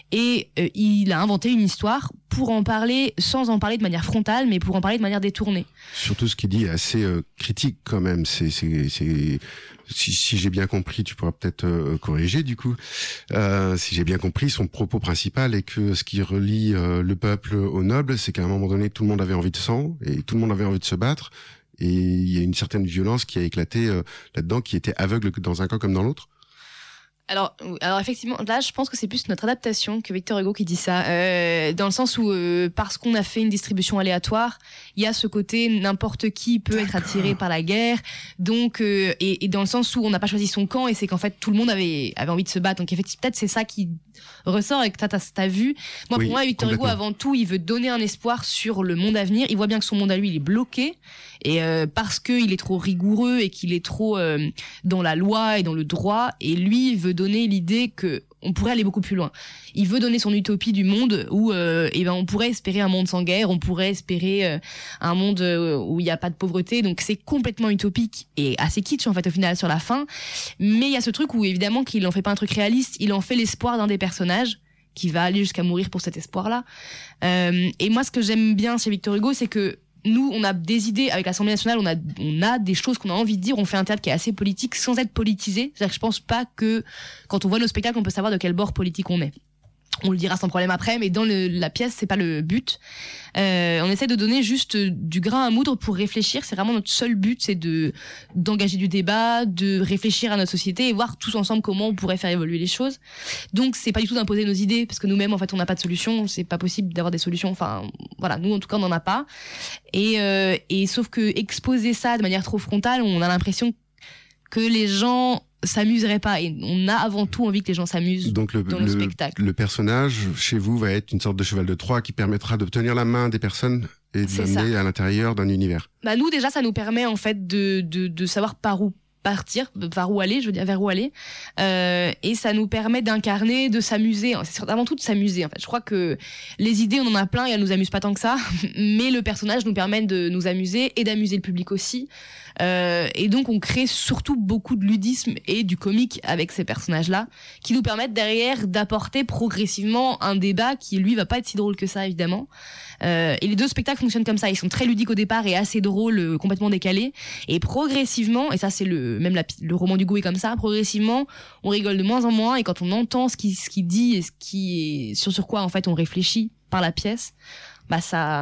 Et euh, il a inventé une histoire pour en parler, sans en parler de manière frontale, mais pour en parler de manière détournée. Surtout ce qu'il dit est assez euh, critique quand même. C'est, c'est, c'est... Si, si j'ai bien compris, tu pourras peut-être euh, corriger du coup. Euh, si j'ai bien compris, son propos principal est que ce qui relie euh, le peuple aux nobles, c'est qu'à un moment donné, tout le monde avait envie de sang et tout le monde avait envie de se battre. Et il y a une certaine violence qui a éclaté euh, là-dedans, qui était aveugle dans un camp comme dans l'autre. Alors, alors effectivement, là, je pense que c'est plus notre adaptation que Victor Hugo qui dit ça, euh, dans le sens où euh, parce qu'on a fait une distribution aléatoire, il y a ce côté n'importe qui peut être attiré par la guerre, donc euh, et, et dans le sens où on n'a pas choisi son camp et c'est qu'en fait tout le monde avait avait envie de se battre, donc effectivement peut-être c'est ça qui ressort et que t'as t'as, t'as vu. Moi, oui, pour moi, Victor Hugo, avant tout, il veut donner un espoir sur le monde à venir. Il voit bien que son monde à lui, il est bloqué et euh, parce que il est trop rigoureux et qu'il est trop euh, dans la loi et dans le droit, et lui il veut donner l'idée que on pourrait aller beaucoup plus loin. Il veut donner son utopie du monde où euh, eh ben on pourrait espérer un monde sans guerre, on pourrait espérer euh, un monde euh, où il n'y a pas de pauvreté. Donc c'est complètement utopique et assez kitsch en fait au final sur la fin. Mais il y a ce truc où évidemment qu'il en fait pas un truc réaliste, il en fait l'espoir d'un des personnages qui va aller jusqu'à mourir pour cet espoir-là. Euh, et moi ce que j'aime bien chez Victor Hugo, c'est que nous, on a des idées avec l'Assemblée nationale, on a, on a des choses qu'on a envie de dire, on fait un théâtre qui est assez politique sans être politisé. C'est-à-dire que je pense pas que quand on voit nos spectacles, on peut savoir de quel bord politique on est. On le dira sans problème après, mais dans le, la pièce, c'est pas le but. Euh, on essaie de donner juste du grain à moudre pour réfléchir. C'est vraiment notre seul but, c'est de d'engager du débat, de réfléchir à notre société et voir tous ensemble comment on pourrait faire évoluer les choses. Donc, c'est pas du tout d'imposer nos idées, parce que nous-mêmes, en fait, on n'a pas de solution. C'est pas possible d'avoir des solutions. Enfin, voilà, nous, en tout cas, on n'en a pas. Et, euh, et sauf que exposer ça de manière trop frontale, on a l'impression que les gens s'amuseraient pas, et on a avant tout envie que les gens s'amusent. Donc le, dans le, le spectacle. Le personnage chez vous va être une sorte de cheval de Troie qui permettra de tenir la main des personnes et de l'amener à l'intérieur d'un univers. Bah nous déjà ça nous permet en fait de de de savoir par où partir, par où aller, je veux dire vers où aller, euh, et ça nous permet d'incarner, de s'amuser. C'est avant tout de s'amuser. En fait, je crois que les idées on en a plein et elles nous amusent pas tant que ça, mais le personnage nous permet de nous amuser et d'amuser le public aussi. Euh, et donc on crée surtout beaucoup de ludisme et du comique avec ces personnages-là, qui nous permettent derrière d'apporter progressivement un débat qui lui va pas être si drôle que ça évidemment. Euh, et les deux spectacles fonctionnent comme ça, ils sont très ludiques au départ et assez drôles, euh, complètement décalés. Et progressivement, et ça c'est le même la, le roman d'Hugo est comme ça, progressivement on rigole de moins en moins, et quand on entend ce qu'il ce qu'il dit et ce qui est sur sur quoi en fait on réfléchit par la pièce, bah ça,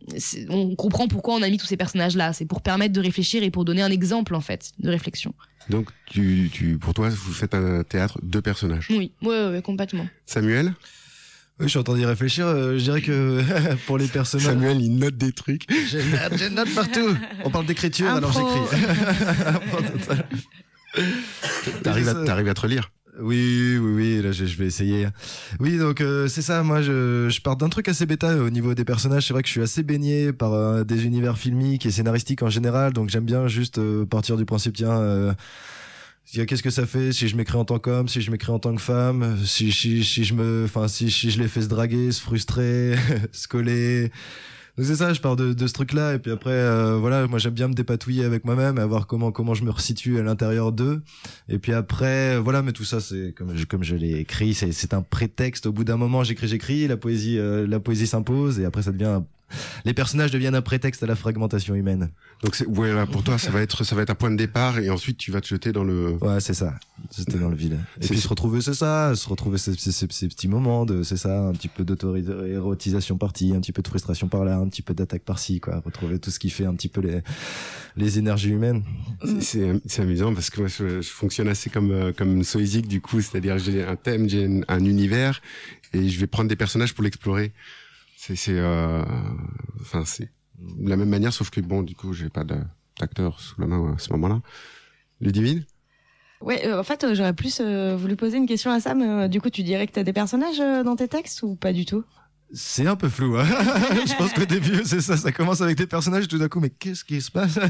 on comprend pourquoi on a mis tous ces personnages-là. C'est pour permettre de réfléchir et pour donner un exemple en fait de réflexion. Donc, tu, tu, pour toi, vous faites un théâtre de personnages. Oui, ouais, ouais, ouais, complètement. Samuel ? Oui, je suis en train d'y réfléchir. Euh, je dirais que pour les personnages. Samuel, il note des trucs. J'ai note, j'ai note partout. On parle d'écriture, alors j'écris. T'arrives à, t'arrives à te relire ? Oui, oui, oui, là je, je vais essayer. Oui, donc euh, c'est ça, moi je, je pars d'un truc assez bêta au niveau des personnages. C'est vrai que je suis assez baigné par euh, des univers filmiques et scénaristiques en général, donc j'aime bien juste euh, partir du principe, tiens, euh, qu'est-ce que ça fait si je m'écris en tant qu'homme, si je m'écris en tant que femme, si, si, si je me, enfin si, si je les fais se draguer, se frustrer, se coller. Donc c'est ça, je pars de, de ce truc-là, et puis après, euh, voilà, moi j'aime bien me dépatouiller avec moi-même, et voir comment comment je me resitue à l'intérieur d'eux. Et puis après, euh, voilà, mais tout ça, c'est comme je, comme je l'ai écrit, c'est c'est un prétexte. Au bout d'un moment, j'écris, j'écris, la poésie, euh, la poésie s'impose, et après ça devient un, les personnages deviennent un prétexte à la fragmentation humaine. Donc c'est, voilà, pour toi, ça va être, ça va être un point de départ, et ensuite tu vas te jeter dans le. Ouais, c'est ça. Jeter dans le vide. Et c'est puis se retrouver, c'est ça, se retrouver ces, ces, ces, ces petits moments de, c'est ça, un petit peu d'auto-érotisation par-ci, un petit peu de frustration par-là, un petit peu d'attaque par-ci, quoi. Retrouver tout ce qui fait un petit peu les, les énergies humaines. C'est, c'est, c'est amusant parce que moi, je, je fonctionne assez comme, comme Soïsic, du coup, c'est-à-dire j'ai un thème, j'ai un, un univers, et je vais prendre des personnages pour l'explorer. C'est, c'est, euh, enfin, c'est de la même manière, sauf que bon, du coup, j'ai pas de, d'acteur sous la main à ce moment-là. Ludivine ? Ouais, euh, en fait, euh, j'aurais plus euh, voulu poser une question à Sam. Euh, du coup, tu dirais que t'as des personnages euh, dans tes textes ou pas du tout ? C'est un peu flou, hein. Je pense qu'au début, c'est ça, ça commence avec des personnages, tout d'un coup, mais qu'est-ce qui se passe?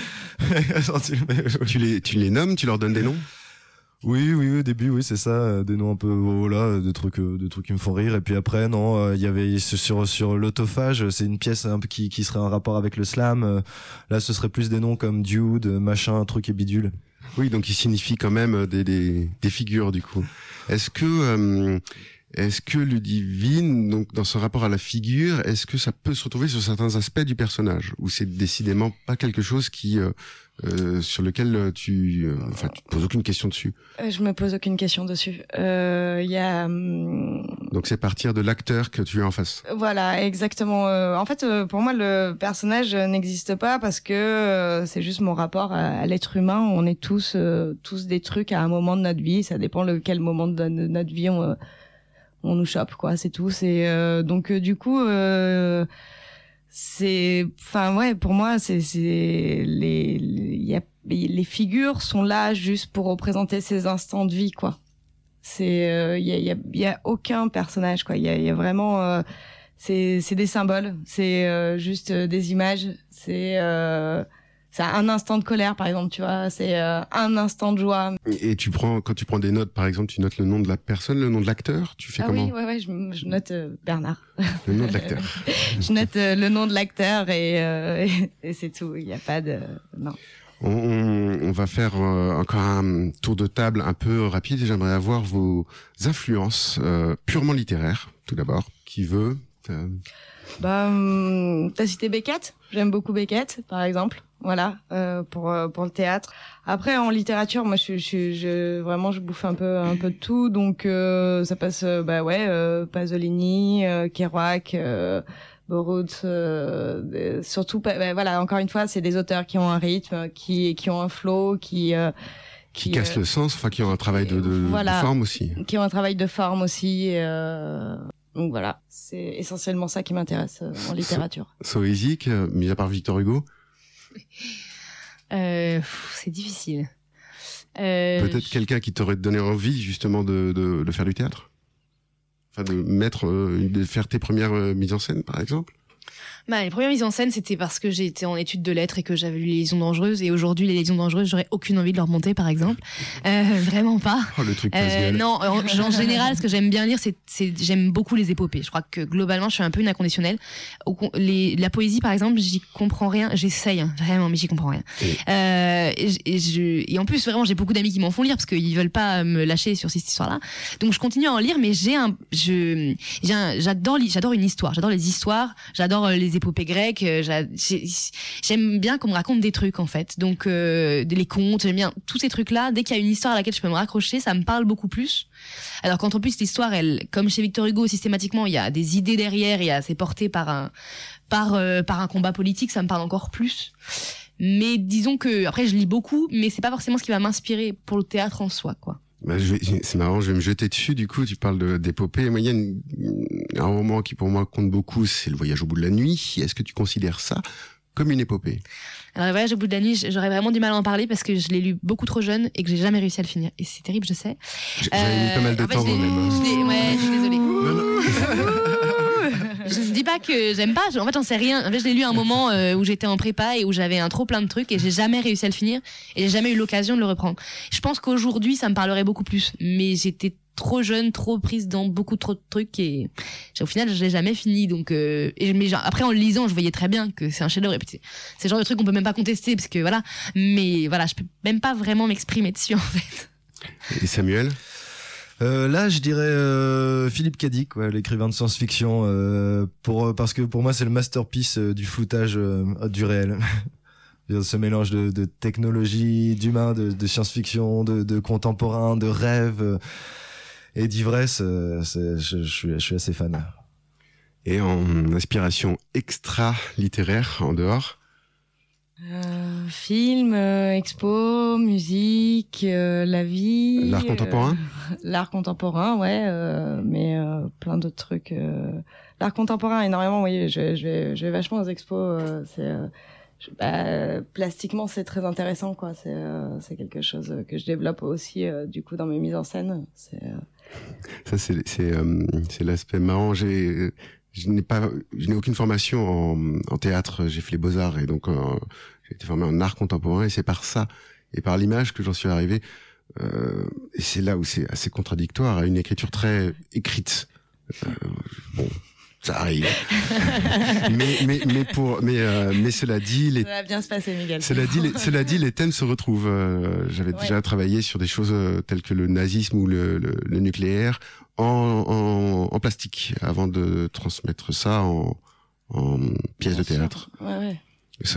tu les, tu les nommes, tu leur donnes des noms? Oui, oui, au début, oui, c'est ça, des noms un peu, voilà, des trucs, des trucs qui me font rire. Et puis après, non, il y avait sur sur l'autophage, c'est une pièce un peu qui qui serait en rapport avec le slam. Là, ce serait plus des noms comme Dude, machin, truc et bidule. Oui, donc il signifie quand même des des, des figures du coup. Est-ce que euh, est-ce que Ludivine, donc dans ce rapport à la figure, est-ce que ça peut se retrouver sur certains aspects du personnage, ou c'est décidément pas quelque chose qui euh, euh, sur lequel tu, euh, enfin, tu te poses aucune question dessus? Euh, je me pose aucune question dessus. Il euh, y a. Hum... Donc c'est partir de l'acteur que tu es en face. Voilà, exactement. Euh, en fait, euh, pour moi, le personnage n'existe pas parce que euh, c'est juste mon rapport à, à l'être humain. On est tous, euh, tous des trucs à un moment de notre vie. Ça dépend de quel moment de notre vie on, on nous chope, quoi. C'est tout. C'est euh, donc euh, du coup. Euh, c'est enfin ouais pour moi c'est c'est les il y a les figures sont là juste pour représenter ces instants de vie, quoi. C'est il euh, y a il y a il y a aucun personnage, quoi. Il y a il y a vraiment euh, c'est c'est des symboles, c'est euh, juste euh, des images, c'est euh, c'est un instant de colère, par exemple, tu vois, c'est euh, un instant de joie. Et tu prends, quand tu prends des notes, par exemple, tu notes le nom de la personne, le nom de l'acteur, tu fais ah comment? Oui, ouais, ouais, je, je note euh, Bernard. Le nom de l'acteur. Je note euh, le nom de l'acteur et, euh, et, et c'est tout. Il n'y a pas de, non. On, on, on va faire euh, encore un tour de table un peu rapide. J'aimerais avoir vos influences euh, purement littéraires, tout d'abord. Qui veut? euh... Bah, hum, t'as cité Beckett. J'aime beaucoup Beckett, par exemple. Voilà, euh, pour pour le théâtre. Après, en littérature, moi, je, je, je vraiment, je bouffe un peu un peu de tout. Donc, euh, ça passe, euh, bah ouais, euh, Pasolini, euh, Kerouac, euh, Burroughs, euh, surtout, bah, voilà, encore une fois, c'est des auteurs qui ont un rythme, qui qui ont un flow, qui euh, qui, qui cassent euh, le sens, enfin, qui ont un travail de, de, voilà, de forme aussi. Qui ont un travail de forme aussi. Euh, donc voilà, c'est essentiellement ça qui m'intéresse euh, en littérature. Soésique, euh, mis à part Victor Hugo. Euh, c'est difficile. Euh, Peut-être je... quelqu'un qui t'aurait donné envie justement de, de, de faire du théâtre, enfin de mettre, euh, de faire tes premières euh, mises en scène, par exemple. Bah, les premières mises en scène, c'était parce que j'étais en études de lettres et que j'avais lu Les Liaisons dangereuses. Et aujourd'hui, Les Liaisons dangereuses, j'aurais aucune envie de leur monter, par exemple. Euh, vraiment pas. Oh, le truc euh, non, en, en général, ce que j'aime bien lire, c'est, c'est, j'aime beaucoup les épopées. Je crois que globalement, je suis un peu une inconditionnelle. Les, la poésie, par exemple, j'y comprends rien. J'essaye, hein, vraiment, mais j'y comprends rien. Et, euh, et, et, je, et en plus, vraiment, j'ai beaucoup d'amis qui m'en font lire parce qu'ils veulent pas me lâcher sur cette histoire-là. Donc, je continue à en lire, mais j'ai un, je, j'ai un, j'adore, j'adore une histoire. J'adore les histoires. J'adore les épopées grecques. J'aime bien qu'on me raconte des trucs, en fait. Donc euh, les contes, j'aime bien tous ces trucs-là. Dès qu'il y a une histoire à laquelle je peux me raccrocher, ça me parle beaucoup plus. Alors quand en plus l'histoire, elle, comme chez Victor Hugo, systématiquement, il y a des idées derrière, il y a c'est porté par un par euh, par un combat politique, ça me parle encore plus. Mais disons que après je lis beaucoup, mais c'est pas forcément ce qui va m'inspirer pour le théâtre en soi, quoi. Bah, je vais, c'est marrant, je vais me jeter dessus. Du coup, tu parles de, d'épopée. Moi, il y a une, un roman qui pour moi compte beaucoup, c'est Le Voyage au bout de la nuit. Est-ce que tu considères ça comme une épopée? Alors, Le Voyage au bout de la nuit, j'aurais vraiment du mal à en parler parce que je l'ai lu beaucoup trop jeune et que j'ai jamais réussi à le finir. Et c'est terrible, je sais. J'avais euh, mis pas mal de temps moi-même. Je ouais, je suis désolée. Non, non. Je ne dis pas que j'aime pas. En fait, j'en sais rien. En fait, je l'ai lu à un moment euh, où j'étais en prépa et où j'avais un trop plein de trucs et j'ai jamais réussi à le finir et j'ai jamais eu l'occasion de le reprendre. Je pense qu'aujourd'hui, ça me parlerait beaucoup plus. Mais j'étais trop jeune, trop prise dans beaucoup trop de trucs et au final, je l'ai jamais fini. Donc, euh, et, mais genre, après, en le lisant, je voyais très bien que c'est un chef-d'œuvre. C'est, c'est le genre de truc qu'on peut même pas contester parce que voilà. Mais voilà, je peux même pas vraiment m'exprimer dessus en fait. Et Samuel? Euh, là, je dirais euh, Philippe K. Dick, ouais, l'écrivain de science-fiction, euh, pour parce que pour moi c'est le masterpiece euh, du floutage euh, du réel. Ce mélange de, de technologie, d'humain, de, de science-fiction, de, de contemporain, de rêve euh, et d'ivresse. Euh, c'est, je, je, suis, je suis assez fan. Et en inspiration extra littéraire en dehors? Euh, film, euh, expo, musique, euh, la vie. L'art contemporain euh, L'art contemporain, ouais, euh, mais euh, plein d'autres trucs. Euh. L'art contemporain, énormément, oui, je, je, vais, je vais vachement aux expos. Euh, c'est, euh, je, bah, plastiquement, c'est très intéressant, quoi. C'est, euh, c'est quelque chose que je développe aussi, euh, du coup, dans mes mises en scène. C'est, euh... Ça, c'est, c'est, euh, c'est l'aspect marrant. J'ai... je n'ai pas, je n'ai aucune formation en, en théâtre. J'ai fait les Beaux-Arts et donc euh, j'ai été formé en art contemporain et c'est par ça et par l'image que j'en suis arrivé. Euh, et c'est là où c'est assez contradictoire à une écriture très écrite. Euh, bon. Ça arrive. mais, mais, mais pour, mais, euh, mais cela dit, les, ça va bien se passer, Miguel. Cela dit, les, cela dit, les thèmes se retrouvent. Euh, j'avais ouais. déjà travaillé sur des choses euh, telles que le nazisme ou le, le, le nucléaire en, en, en plastique avant de transmettre ça en, en pièces de théâtre. Ouais, ouais. Soisic ?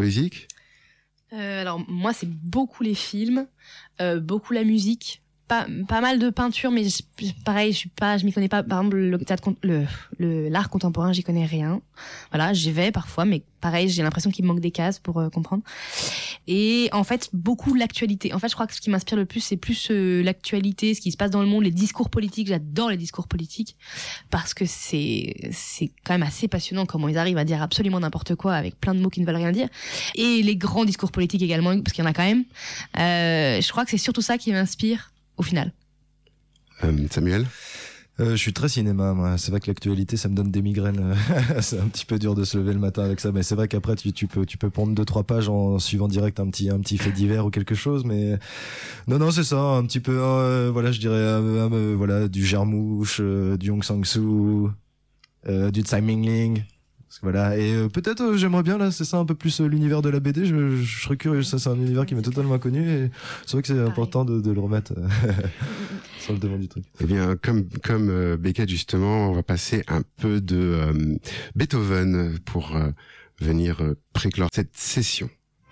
euh, Alors, moi, c'est beaucoup les films, euh, beaucoup la musique. Pas, pas mal de peinture, mais je, pareil, je suis pas, je m'y connais pas. Par exemple, le théâtre, le, le, l'art contemporain, j'y connais rien. Voilà, j'y vais parfois, mais pareil, j'ai l'impression qu'il me manque des cases pour euh, comprendre. Et en fait, beaucoup l'actualité. En fait, je crois que ce qui m'inspire le plus, c'est plus euh, l'actualité, ce qui se passe dans le monde, les discours politiques. J'adore les discours politiques parce que c'est, c'est quand même assez passionnant comment ils arrivent à dire absolument n'importe quoi avec plein de mots qui ne veulent rien dire. Et les grands discours politiques également, parce qu'il y en a quand même. Euh, je crois que c'est surtout ça qui m'inspire. Au final. Euh, Samuel ? Euh, je suis très cinéma, moi. C'est vrai que l'actualité, ça me donne des migraines. C'est un petit peu dur de se lever le matin avec ça, mais c'est vrai qu'après, tu, tu peux, tu peux prendre deux, trois pages en suivant direct un petit, un petit fait divers ou quelque chose, mais non, non, c'est ça, un petit peu, euh, voilà, je dirais, euh, euh, voilà, du Jarmouche, euh, du Aung San Suu, euh, du Tsai Ming-ling. Voilà, et euh, peut-être euh, j'aimerais bien là, c'est ça un peu plus euh, l'univers de la B D. Je, je serais curieux, ça c'est un univers qui m'est totalement inconnu et c'est vrai que c'est important de, de le remettre euh, sur le devant du truc. Eh bien, comme comme euh, Beckett justement, on va passer un peu de euh, Beethoven pour euh, venir euh, préclore cette session.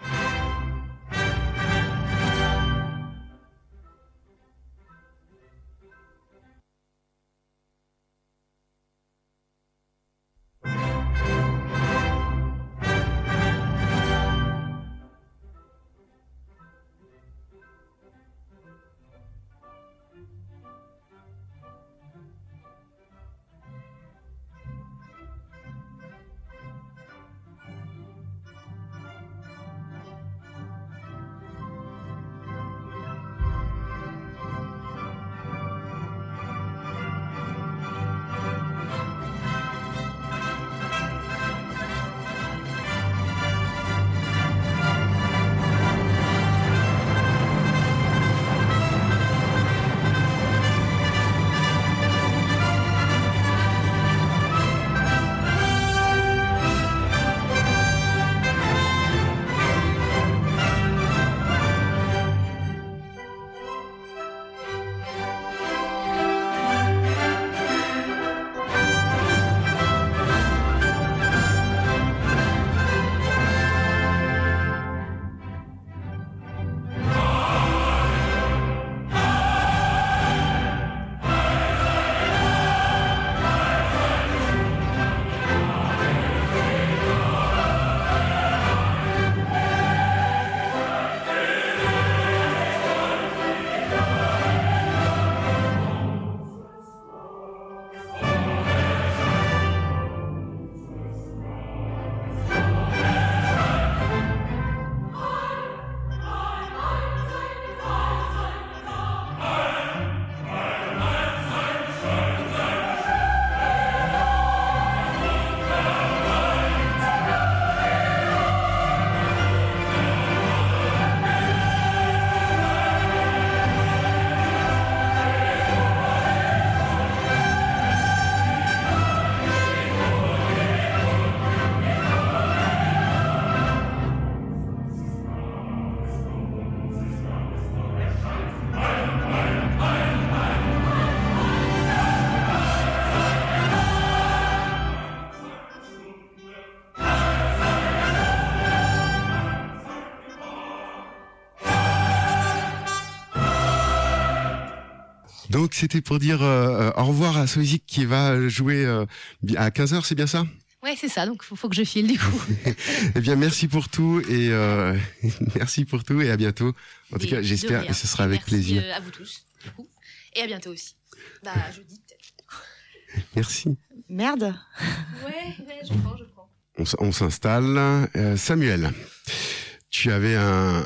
Donc c'était pour dire euh, au revoir à Soisic qui va jouer euh, à quinze heures, c'est bien ça ? Ouais, c'est ça, donc faut, faut que je file du coup. Eh bien, merci pour tout et euh, merci pour tout et à bientôt. En tout et cas, j'espère que ce sera avec merci plaisir. Merci à vous tous, du coup. Et à bientôt aussi. Bah, jeudi peut-être. Merci. Merde. Ouais, ouais, je prends, je prends. On, s- on s'installe. Euh, Samuel, tu avais un,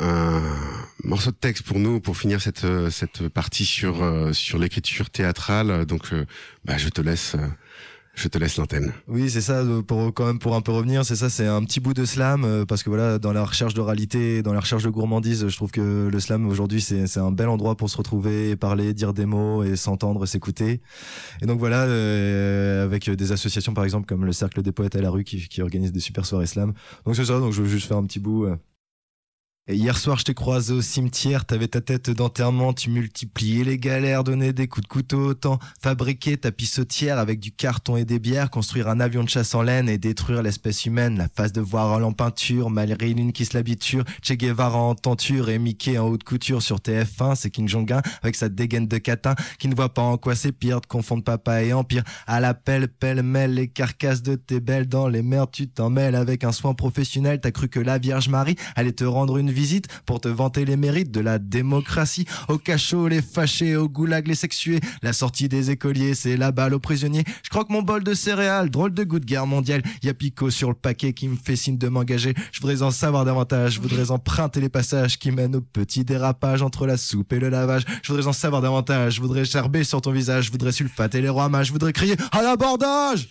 un morceau de texte pour nous pour finir cette cette partie sur euh, sur l'écriture théâtrale. Donc, euh, bah, je te laisse euh, je te laisse l'antenne. Oui, c'est ça, pour, quand même, pour un peu revenir, c'est ça, c'est un petit bout de slam, euh, parce que voilà, dans la recherche d'oralité, dans la recherche de gourmandise, je trouve que le slam aujourd'hui, c'est, c'est un bel endroit pour se retrouver, parler, dire des mots et s'entendre, s'écouter. Et donc voilà, euh, avec des associations par exemple comme le Cercle des Poètes à la rue qui, qui organise des super soirées slam. Donc c'est ça, donc je veux juste faire un petit bout. Euh, Et hier soir, je t'ai croisé au cimetière, t'avais ta tête d'enterrement, tu multipliais les galères, donnais des coups de couteau autant, fabriquer ta pissotière avec du carton et des bières, construire un avion de chasse en laine et détruire l'espèce humaine, la face de Voirol en peinture, Marilyn qui se l'habitue, Che Guevara en tenture et Mickey en haute couture sur T F un, c'est Kim Jong-un avec sa dégaine de catin, qui ne voit pas en quoi c'est pire de confondre papa et empire, à la pelle, pêle-mêle, les carcasses de tes belles dans les mers, tu t'en mêles avec un soin professionnel, t'as cru que la Vierge Marie allait te rendre une visite pour te vanter les mérites de la démocratie. Au cachot, les fâchés, au goulag, les sexués. La sortie des écoliers, c'est la balle aux prisonniers. Je croque mon bol de céréales, drôle de goût de guerre mondiale. Y a Pico sur le paquet qui me fait signe de m'engager. Je voudrais en savoir davantage, je voudrais emprunter les passages qui mènent au petit dérapage entre la soupe et le lavage. Je voudrais en savoir davantage, je voudrais gerber sur ton visage, je voudrais sulfater les rois mages, je voudrais crier à l'abordage.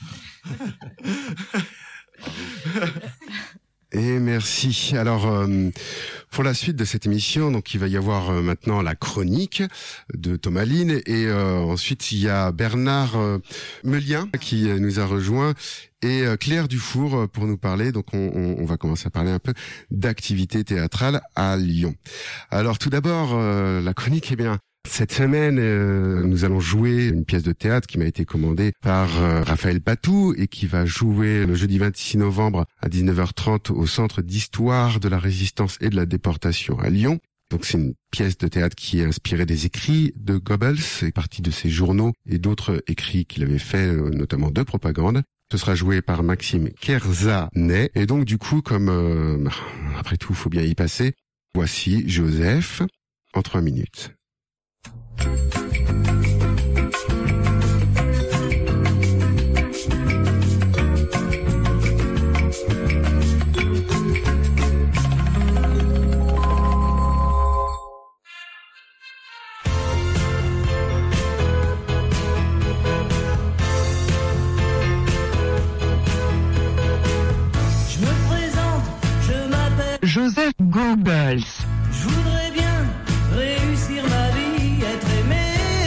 Et merci. Alors, euh, pour la suite de cette émission, donc il va y avoir euh, maintenant la chronique de Thomas Line et euh, ensuite il y a Bernard euh, Melien qui euh, nous a rejoint et euh, Claire Dufour euh, pour nous parler. Donc on, on, on va commencer à parler un peu d'activité théâtrale à Lyon. Alors tout d'abord, euh, la chronique, eh bien, cette semaine, euh, nous allons jouer une pièce de théâtre qui m'a été commandée par euh, Raphaël Patou et qui va jouer le jeudi vingt-six novembre à dix-neuf heures trente au Centre d'Histoire de la Résistance et de la Déportation à Lyon. Donc c'est une pièce de théâtre qui est inspirée des écrits de Goebbels, c'est partie de ses journaux et d'autres écrits qu'il avait fait, euh, notamment de propagande. Ce sera joué par Maxime Kerzanet. Et donc du coup, comme euh, après tout, faut bien y passer, voici Joseph en trois minutes. Joseph Goebbels. Je voudrais bien réussir ma vie, être aimé,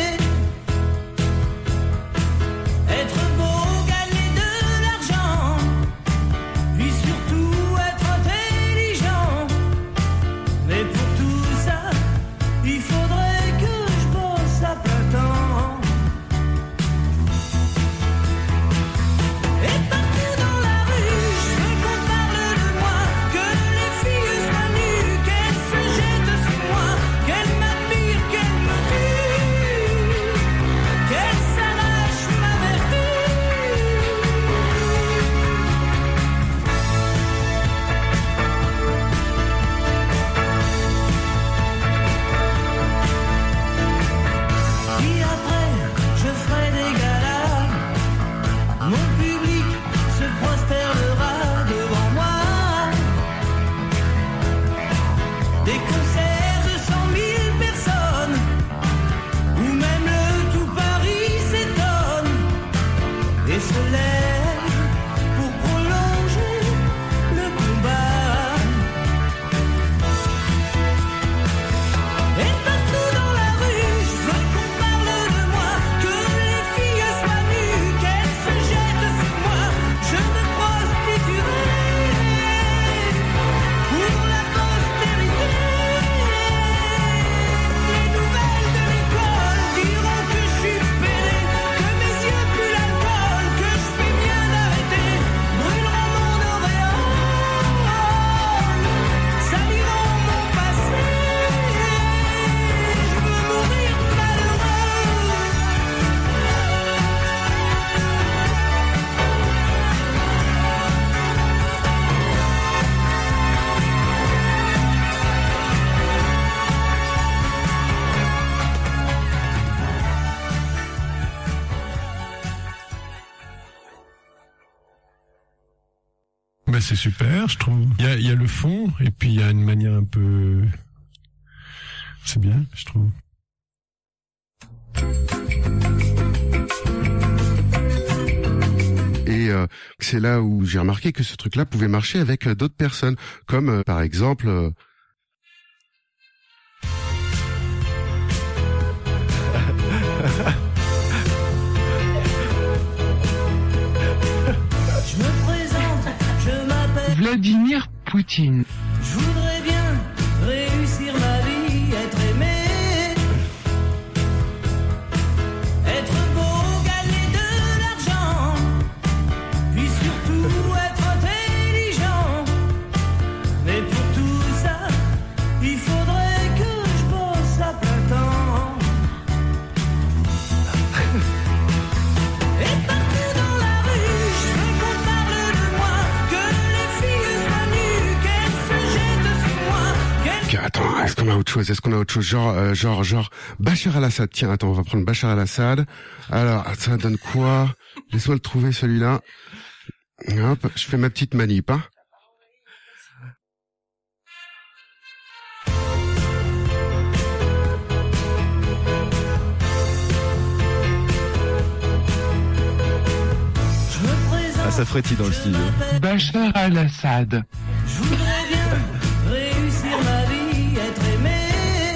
être beau, gagner de l'argent, puis surtout être intelligent. Mais pour tout ça, il faudrait que je bosse à plein temps. Et partout dans la rue, je veux qu'on parle de moi, que les filles soient nues, qu'elles se jettent sur moi, qu'elles m'admirent, qu'elles me tuent, qu'elles s'arrachent ma vertu. Puis après, je ferai des galas, mon public se prosternera devant moi. Des concerts de cent mille personnes, où même le tout Paris s'étonne et se lève pour prolonger le combat. Et partout dans la rue, je veux qu'on parle de moi, que les filles soient nues, qu'elles se jettent sur moi. Je me prostituerai pour la postérité. Les nouvelles de l'école diront que je suis pédé, que mes yeux puent l'alcool, que je fais bien d'arrêter, brûleront mon auréole, saliront mon passé. Je veux mourir malheureux. Bah c'est super, je trouve. Il y a, il y a le fond, et puis il y a une manière un peu... C'est bien, je trouve. Et euh, c'est là où j'ai remarqué que ce truc-là pouvait marcher avec euh, d'autres personnes, comme euh, par exemple... Euh... Je me présente, je m'appelle Vladimir Poutine. Je voudrais bien réussir ma vie, être aimé, être beau, gagner de l'argent, puis surtout être intelligent. Mais pour tout ça, il faudrait que je bosse à plein temps. Et partout dans la rue, je veux qu'on parle de moi, que les filles soient nues, qu'elles se jettent sur moi, qu'elles... Attends, est-ce qu'on a autre chose? Est-ce qu'on a autre chose? Genre, euh, genre, genre, Bachar al-Assad. Tiens, attends, on va prendre Bachar al-Assad. Alors, ça donne quoi? Laisse-moi le trouver, celui-là. Hop, je fais ma petite manip, hein. Ah, ça frétille dans le studio. Bachar al-Assad. Je voudrais bien réussir ma vie, être aimé,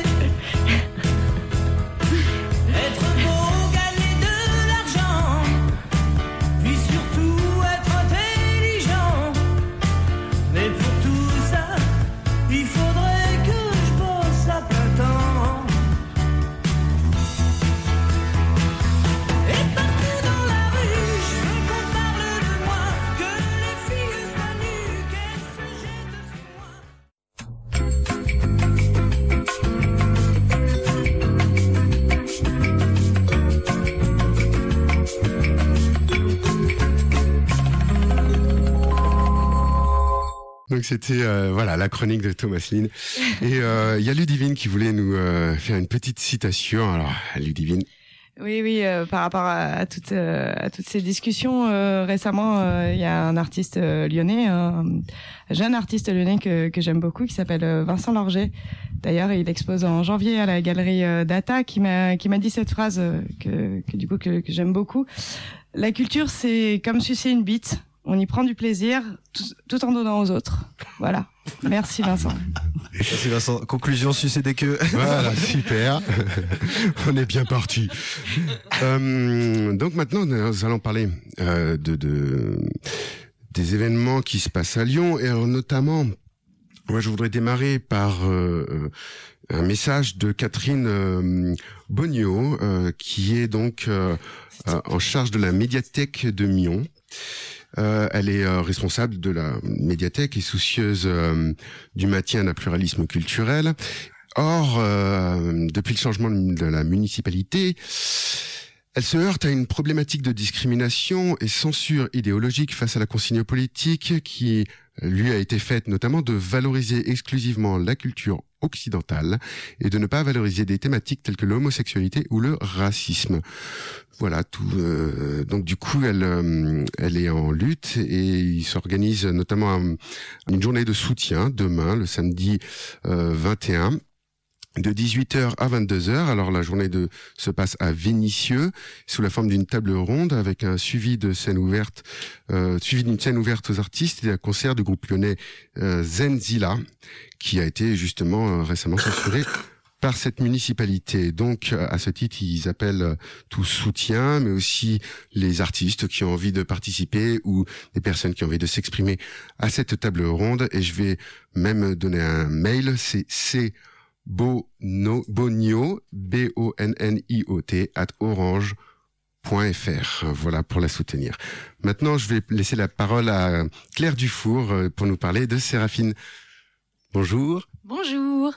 être beau, gagner de l'argent, puis surtout être intelligent. Mais pour tout ça, il faudrait que je bosse à plein temps. Et partout dans la rue, je veux qu'on parle de moi, que les filles soient nues, qu'elles se jettent sur moi. Donc c'était euh, voilà la chronique de Thomas Lynn. Et euh, il y a Ludivine qui voulait nous euh, faire une petite citation. Alors Ludivine. Oui, oui, euh, par rapport à, à, toutes, euh, à toutes ces discussions, euh, récemment, euh, il y a un artiste euh, lyonnais, un jeune artiste lyonnais que, que j'aime beaucoup, qui s'appelle euh, Vincent Lorger. D'ailleurs, il expose en janvier à la galerie euh, Data, qui m'a qui m'a dit cette phrase euh, que, que du coup que, que j'aime beaucoup. La culture, c'est comme sucer une bite. On y prend du plaisir tout, tout en donnant aux autres. Voilà. Merci Vincent. Merci Vincent. Conclusion, sucer des queues. Voilà, super. On est bien parti. Euh, donc maintenant, nous allons parler euh, de, de des événements qui se passent à Lyon, et alors notamment, moi je voudrais démarrer par euh, un message de Catherine euh, Bognaud, euh, qui est donc euh, euh, en charge de la médiathèque de Mion. Euh, elle est euh, responsable de la médiathèque et soucieuse euh, du maintien d'un pluralisme culturel. Or, euh, depuis le changement de la municipalité, elle se heurte à une problématique de discrimination et censure idéologique face à la consigne politique qui lui a été faite notamment de valoriser exclusivement la culture occidentale et de ne pas valoriser des thématiques telles que l'homosexualité ou le racisme. Voilà tout. Euh, donc du coup, elle, euh, elle est en lutte et il s'organise notamment un, une journée de soutien demain, le samedi euh, vingt et un. De dix-huit heures à vingt-deux heures. Alors la journée de se passe à Vénissieux sous la forme d'une table ronde avec un suivi de scène ouverte, euh, suivi d'une scène ouverte aux artistes et un concert du groupe lyonnais euh, Zenzilla qui a été justement euh, récemment censuré par cette municipalité. Donc à ce titre, ils appellent tout soutien, mais aussi les artistes qui ont envie de participer ou des personnes qui ont envie de s'exprimer à cette table ronde. Et je vais même donner un mail, c'est c Bono, Bonio, B O N N I O T, at orange point f r. Voilà pour la soutenir. Maintenant, je vais laisser la parole à Claire Dufour pour nous parler de Séraphine. Bonjour. Bonjour.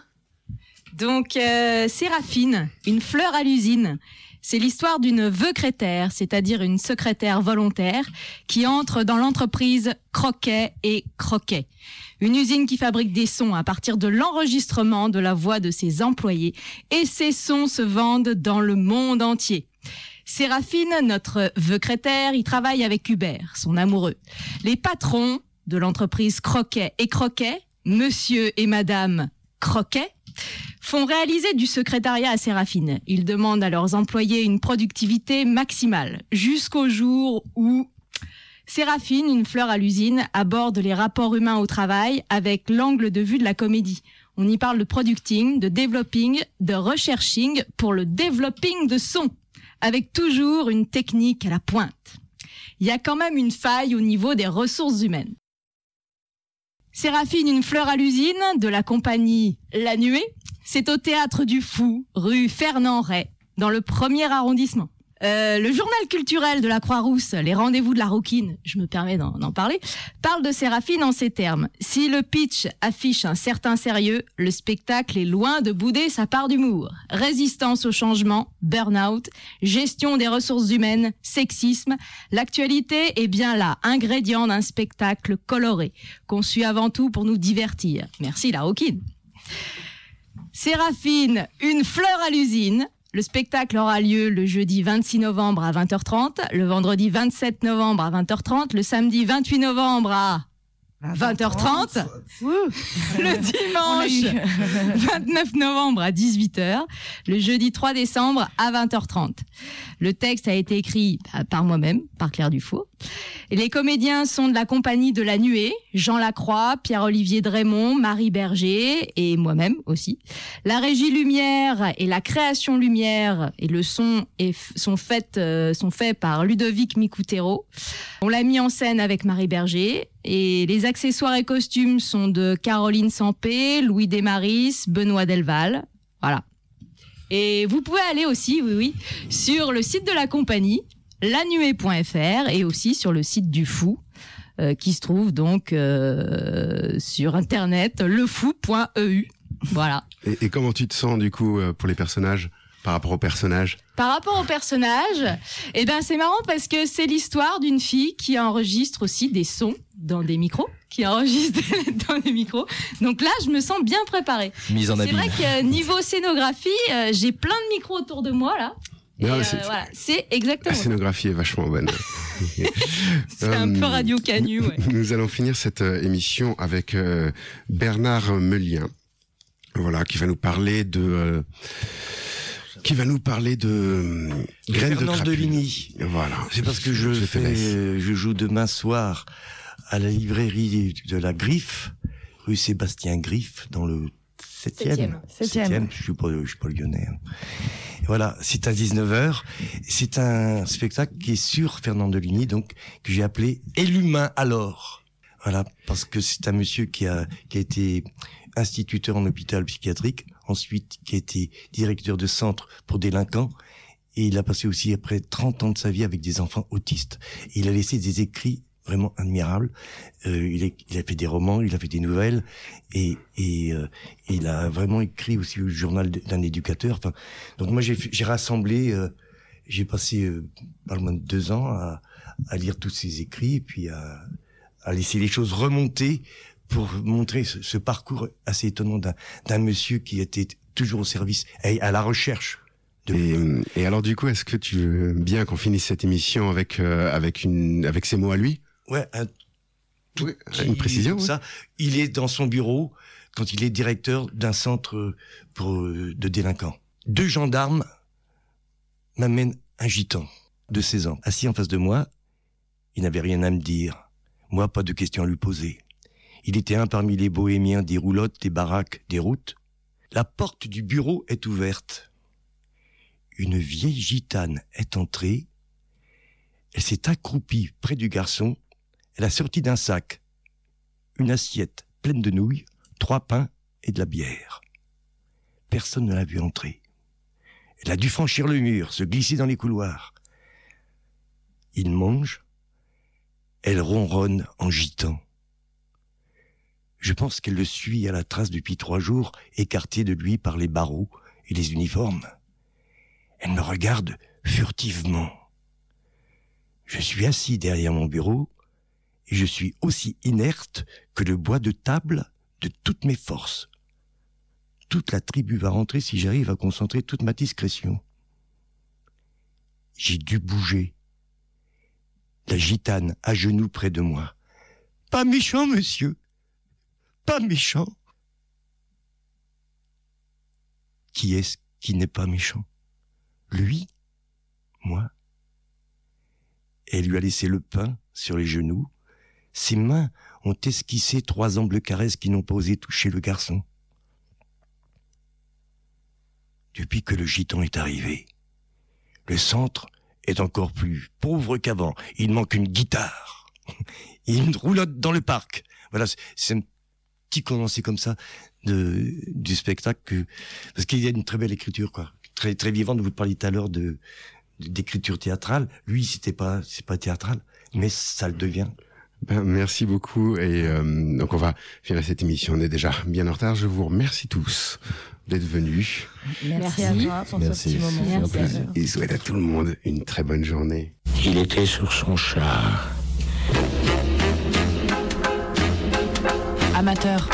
Donc, euh, Séraphine, une fleur à l'usine. C'est l'histoire d'une veucrétaire, c'est-à-dire une secrétaire volontaire, qui entre dans l'entreprise Croquet et Croquet. Une usine qui fabrique des sons à partir de l'enregistrement de la voix de ses employés. Et ces sons se vendent dans le monde entier. Séraphine, notre veucrétaire, y travaille avec Hubert, son amoureux. Les patrons de l'entreprise Croquet et Croquet, monsieur et madame Croquet, font réaliser du secrétariat à Séraphine. Ils demandent à leurs employés une productivité maximale, jusqu'au jour où Séraphine, une fleur à l'usine, aborde les rapports humains au travail avec l'angle de vue de la comédie. On y parle de producting, de developing, de recherching pour le developing de son, avec toujours une technique à la pointe. Il y a quand même une faille au niveau des ressources humaines. Séraphine, une fleur à l'usine, de la compagnie La Nuée, c'est au Théâtre du Fou, rue Fernand Rey, dans le premier arrondissement. Euh, le journal culturel de la Croix-Rousse, Les Rendez-vous de la Rouquine, je me permets d'en, d'en parler, parle de Séraphine en ces termes. Si le pitch affiche un certain sérieux, le spectacle est loin de bouder sa part d'humour. Résistance au changement, burn-out, gestion des ressources humaines, sexisme, l'actualité est bien là, ingrédient d'un spectacle coloré, conçu avant tout pour nous divertir. Merci la Rouquine. Séraphine, une fleur à l'usine. Le spectacle aura lieu le jeudi vingt-six novembre à vingt heures trente, le vendredi vingt-sept novembre à vingt heures trente, le samedi vingt-huit novembre à vingt heures trente, le dimanche vingt-neuf novembre à dix-huit heures, le jeudi trois décembre à vingt heures trente. Le texte a été écrit par moi-même, par Claire Dufault. Et les comédiens sont de la compagnie de La Nuée, Jean Lacroix, Pierre-Olivier Drémont, Marie Berger et moi-même aussi. La régie lumière et la création lumière et le son est, sont, faites, euh, sont faits par Ludovic Micutero. On l'a mis en scène avec Marie Berger. Et les accessoires et costumes sont de Caroline Sampé, Louis Desmaris, Benoît Delval. Voilà. Et vous pouvez aller aussi, oui, oui, sur le site de la compagnie, lanuée point f r, et aussi sur le site du Fou, euh, qui se trouve donc euh, sur internet, lefou point e u. Voilà. Et, et comment tu te sens du coup pour les personnages, par rapport aux personnages? Par rapport au personnage, eh ben c'est marrant parce que c'est l'histoire d'une fille qui enregistre aussi des sons dans des micros, qui enregistre dans des micros. Donc là, je me sens bien préparée. Mise en C'est abîme. vrai que niveau scénographie, euh, j'ai plein de micros autour de moi là. Et Non, euh, c'est- voilà, c'est exactement. La scénographie est vachement bonne. C'est un peu Radio Canu, ouais. Nous allons finir cette euh, émission avec euh, Bernard Meulien, voilà, qui va nous parler de, euh, qui va nous parler de euh, graines de Fernand crapule. Deligny. Voilà. C'est parce que je, Je te fais, laisse. je joue demain soir à la librairie de la Griffe, rue Sébastien Griffe, dans le septième. Septième. Je suis pas, je suis pas lyonnais. hein. Et voilà, c'est à dix-neuf heures. C'est un spectacle qui est sur Fernand Deligny, donc, que j'ai appelé Et l'humain alors. Voilà, parce que c'est un monsieur qui a, qui a été instituteur en hôpital psychiatrique, ensuite qui a été directeur de centre pour délinquants, et il a passé aussi après trente ans de sa vie avec des enfants autistes. Et il a laissé des écrits vraiment admirables. Euh, il, est, il a fait des romans, il a fait des nouvelles, et, et, euh, et il a vraiment écrit aussi le journal d'un éducateur. Enfin, donc moi j'ai, j'ai rassemblé, euh, j'ai passé euh, pas loin de deux ans à, à lire tous ses écrits, et puis à, à laisser les choses remonter pour montrer ce, ce parcours assez étonnant d'un, d'un monsieur qui était toujours au service, et à la recherche. Et, et alors du coup, est-ce que tu veux bien qu'on finisse cette émission avec euh, avec une avec ces mots à lui? Ouais, un tout Oui, petit- une précision. comme oui. ça. Il est dans son bureau quand il est directeur d'un centre pour euh, de délinquants. Deux gendarmes m'amènent un gitan de seize ans, assis en face de moi. Il n'avait rien à me dire. Moi, pas de questions à lui poser. Il était un parmi les bohémiens des roulottes, des baraques, des routes. La porte du bureau est ouverte. Une vieille gitane est entrée. Elle s'est accroupie près du garçon. Elle a sorti d'un sac une assiette pleine de nouilles, trois pains et de la bière. Personne ne l'a vu entrer. Elle a dû franchir le mur, se glisser dans les couloirs. Il mange. Elle ronronne en gitan. Je pense qu'elle le suit à la trace depuis trois jours, écartée de lui par les barreaux et les uniformes. Elle me regarde furtivement. Je suis assis derrière mon bureau et je suis aussi inerte que le bois de table de toutes mes forces. Toute la tribu va rentrer si j'arrive à concentrer toute ma discrétion. J'ai dû bouger. La gitane à genoux près de moi. Pas méchant, monsieur. Pas méchant. Qui est-ce qui n'est pas méchant? Lui? Moi? et elle lui a laissé le pain sur les genoux. Ses mains ont esquissé trois amples caresses qui n'ont pas osé toucher le garçon. Depuis que le gitan est arrivé, le centre est encore plus pauvre qu'avant. Il manque une guitare et une roulotte dans le parc. Voilà, c'est un petit condensé comme ça de, du spectacle, que, parce qu'il y a une très belle écriture, quoi, très très vivante. Vous parliez tout à l'heure de d'écriture théâtrale. Lui, c'était pas c'est pas théâtral, mais ça le devient. Ben, merci beaucoup. Et euh, donc on va finir cette émission. On est déjà bien en retard. Je vous remercie tous d'être venus. Merci, Merci à toi pour Merci. ce petit moment. Merci. Et souhaite à tout le monde une très bonne journée. Il était sur son char. Amateur.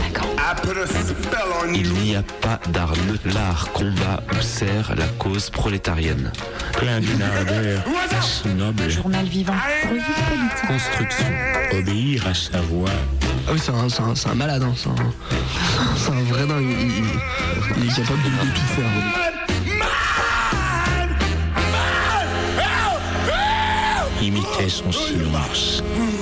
Il n'y a pas d'art neutre. L'art combat ou sert la cause prolétarienne. Plein d'une ardeur si noble. Journal vivant. Revue politique. Construction. Obéir à sa voix. Ah oui, c'est un, c'est un, c'est un malade, hein. c'est, un, c'est un vrai dingue. Il, il, il est capable de, de tout faire. Imitait son silence.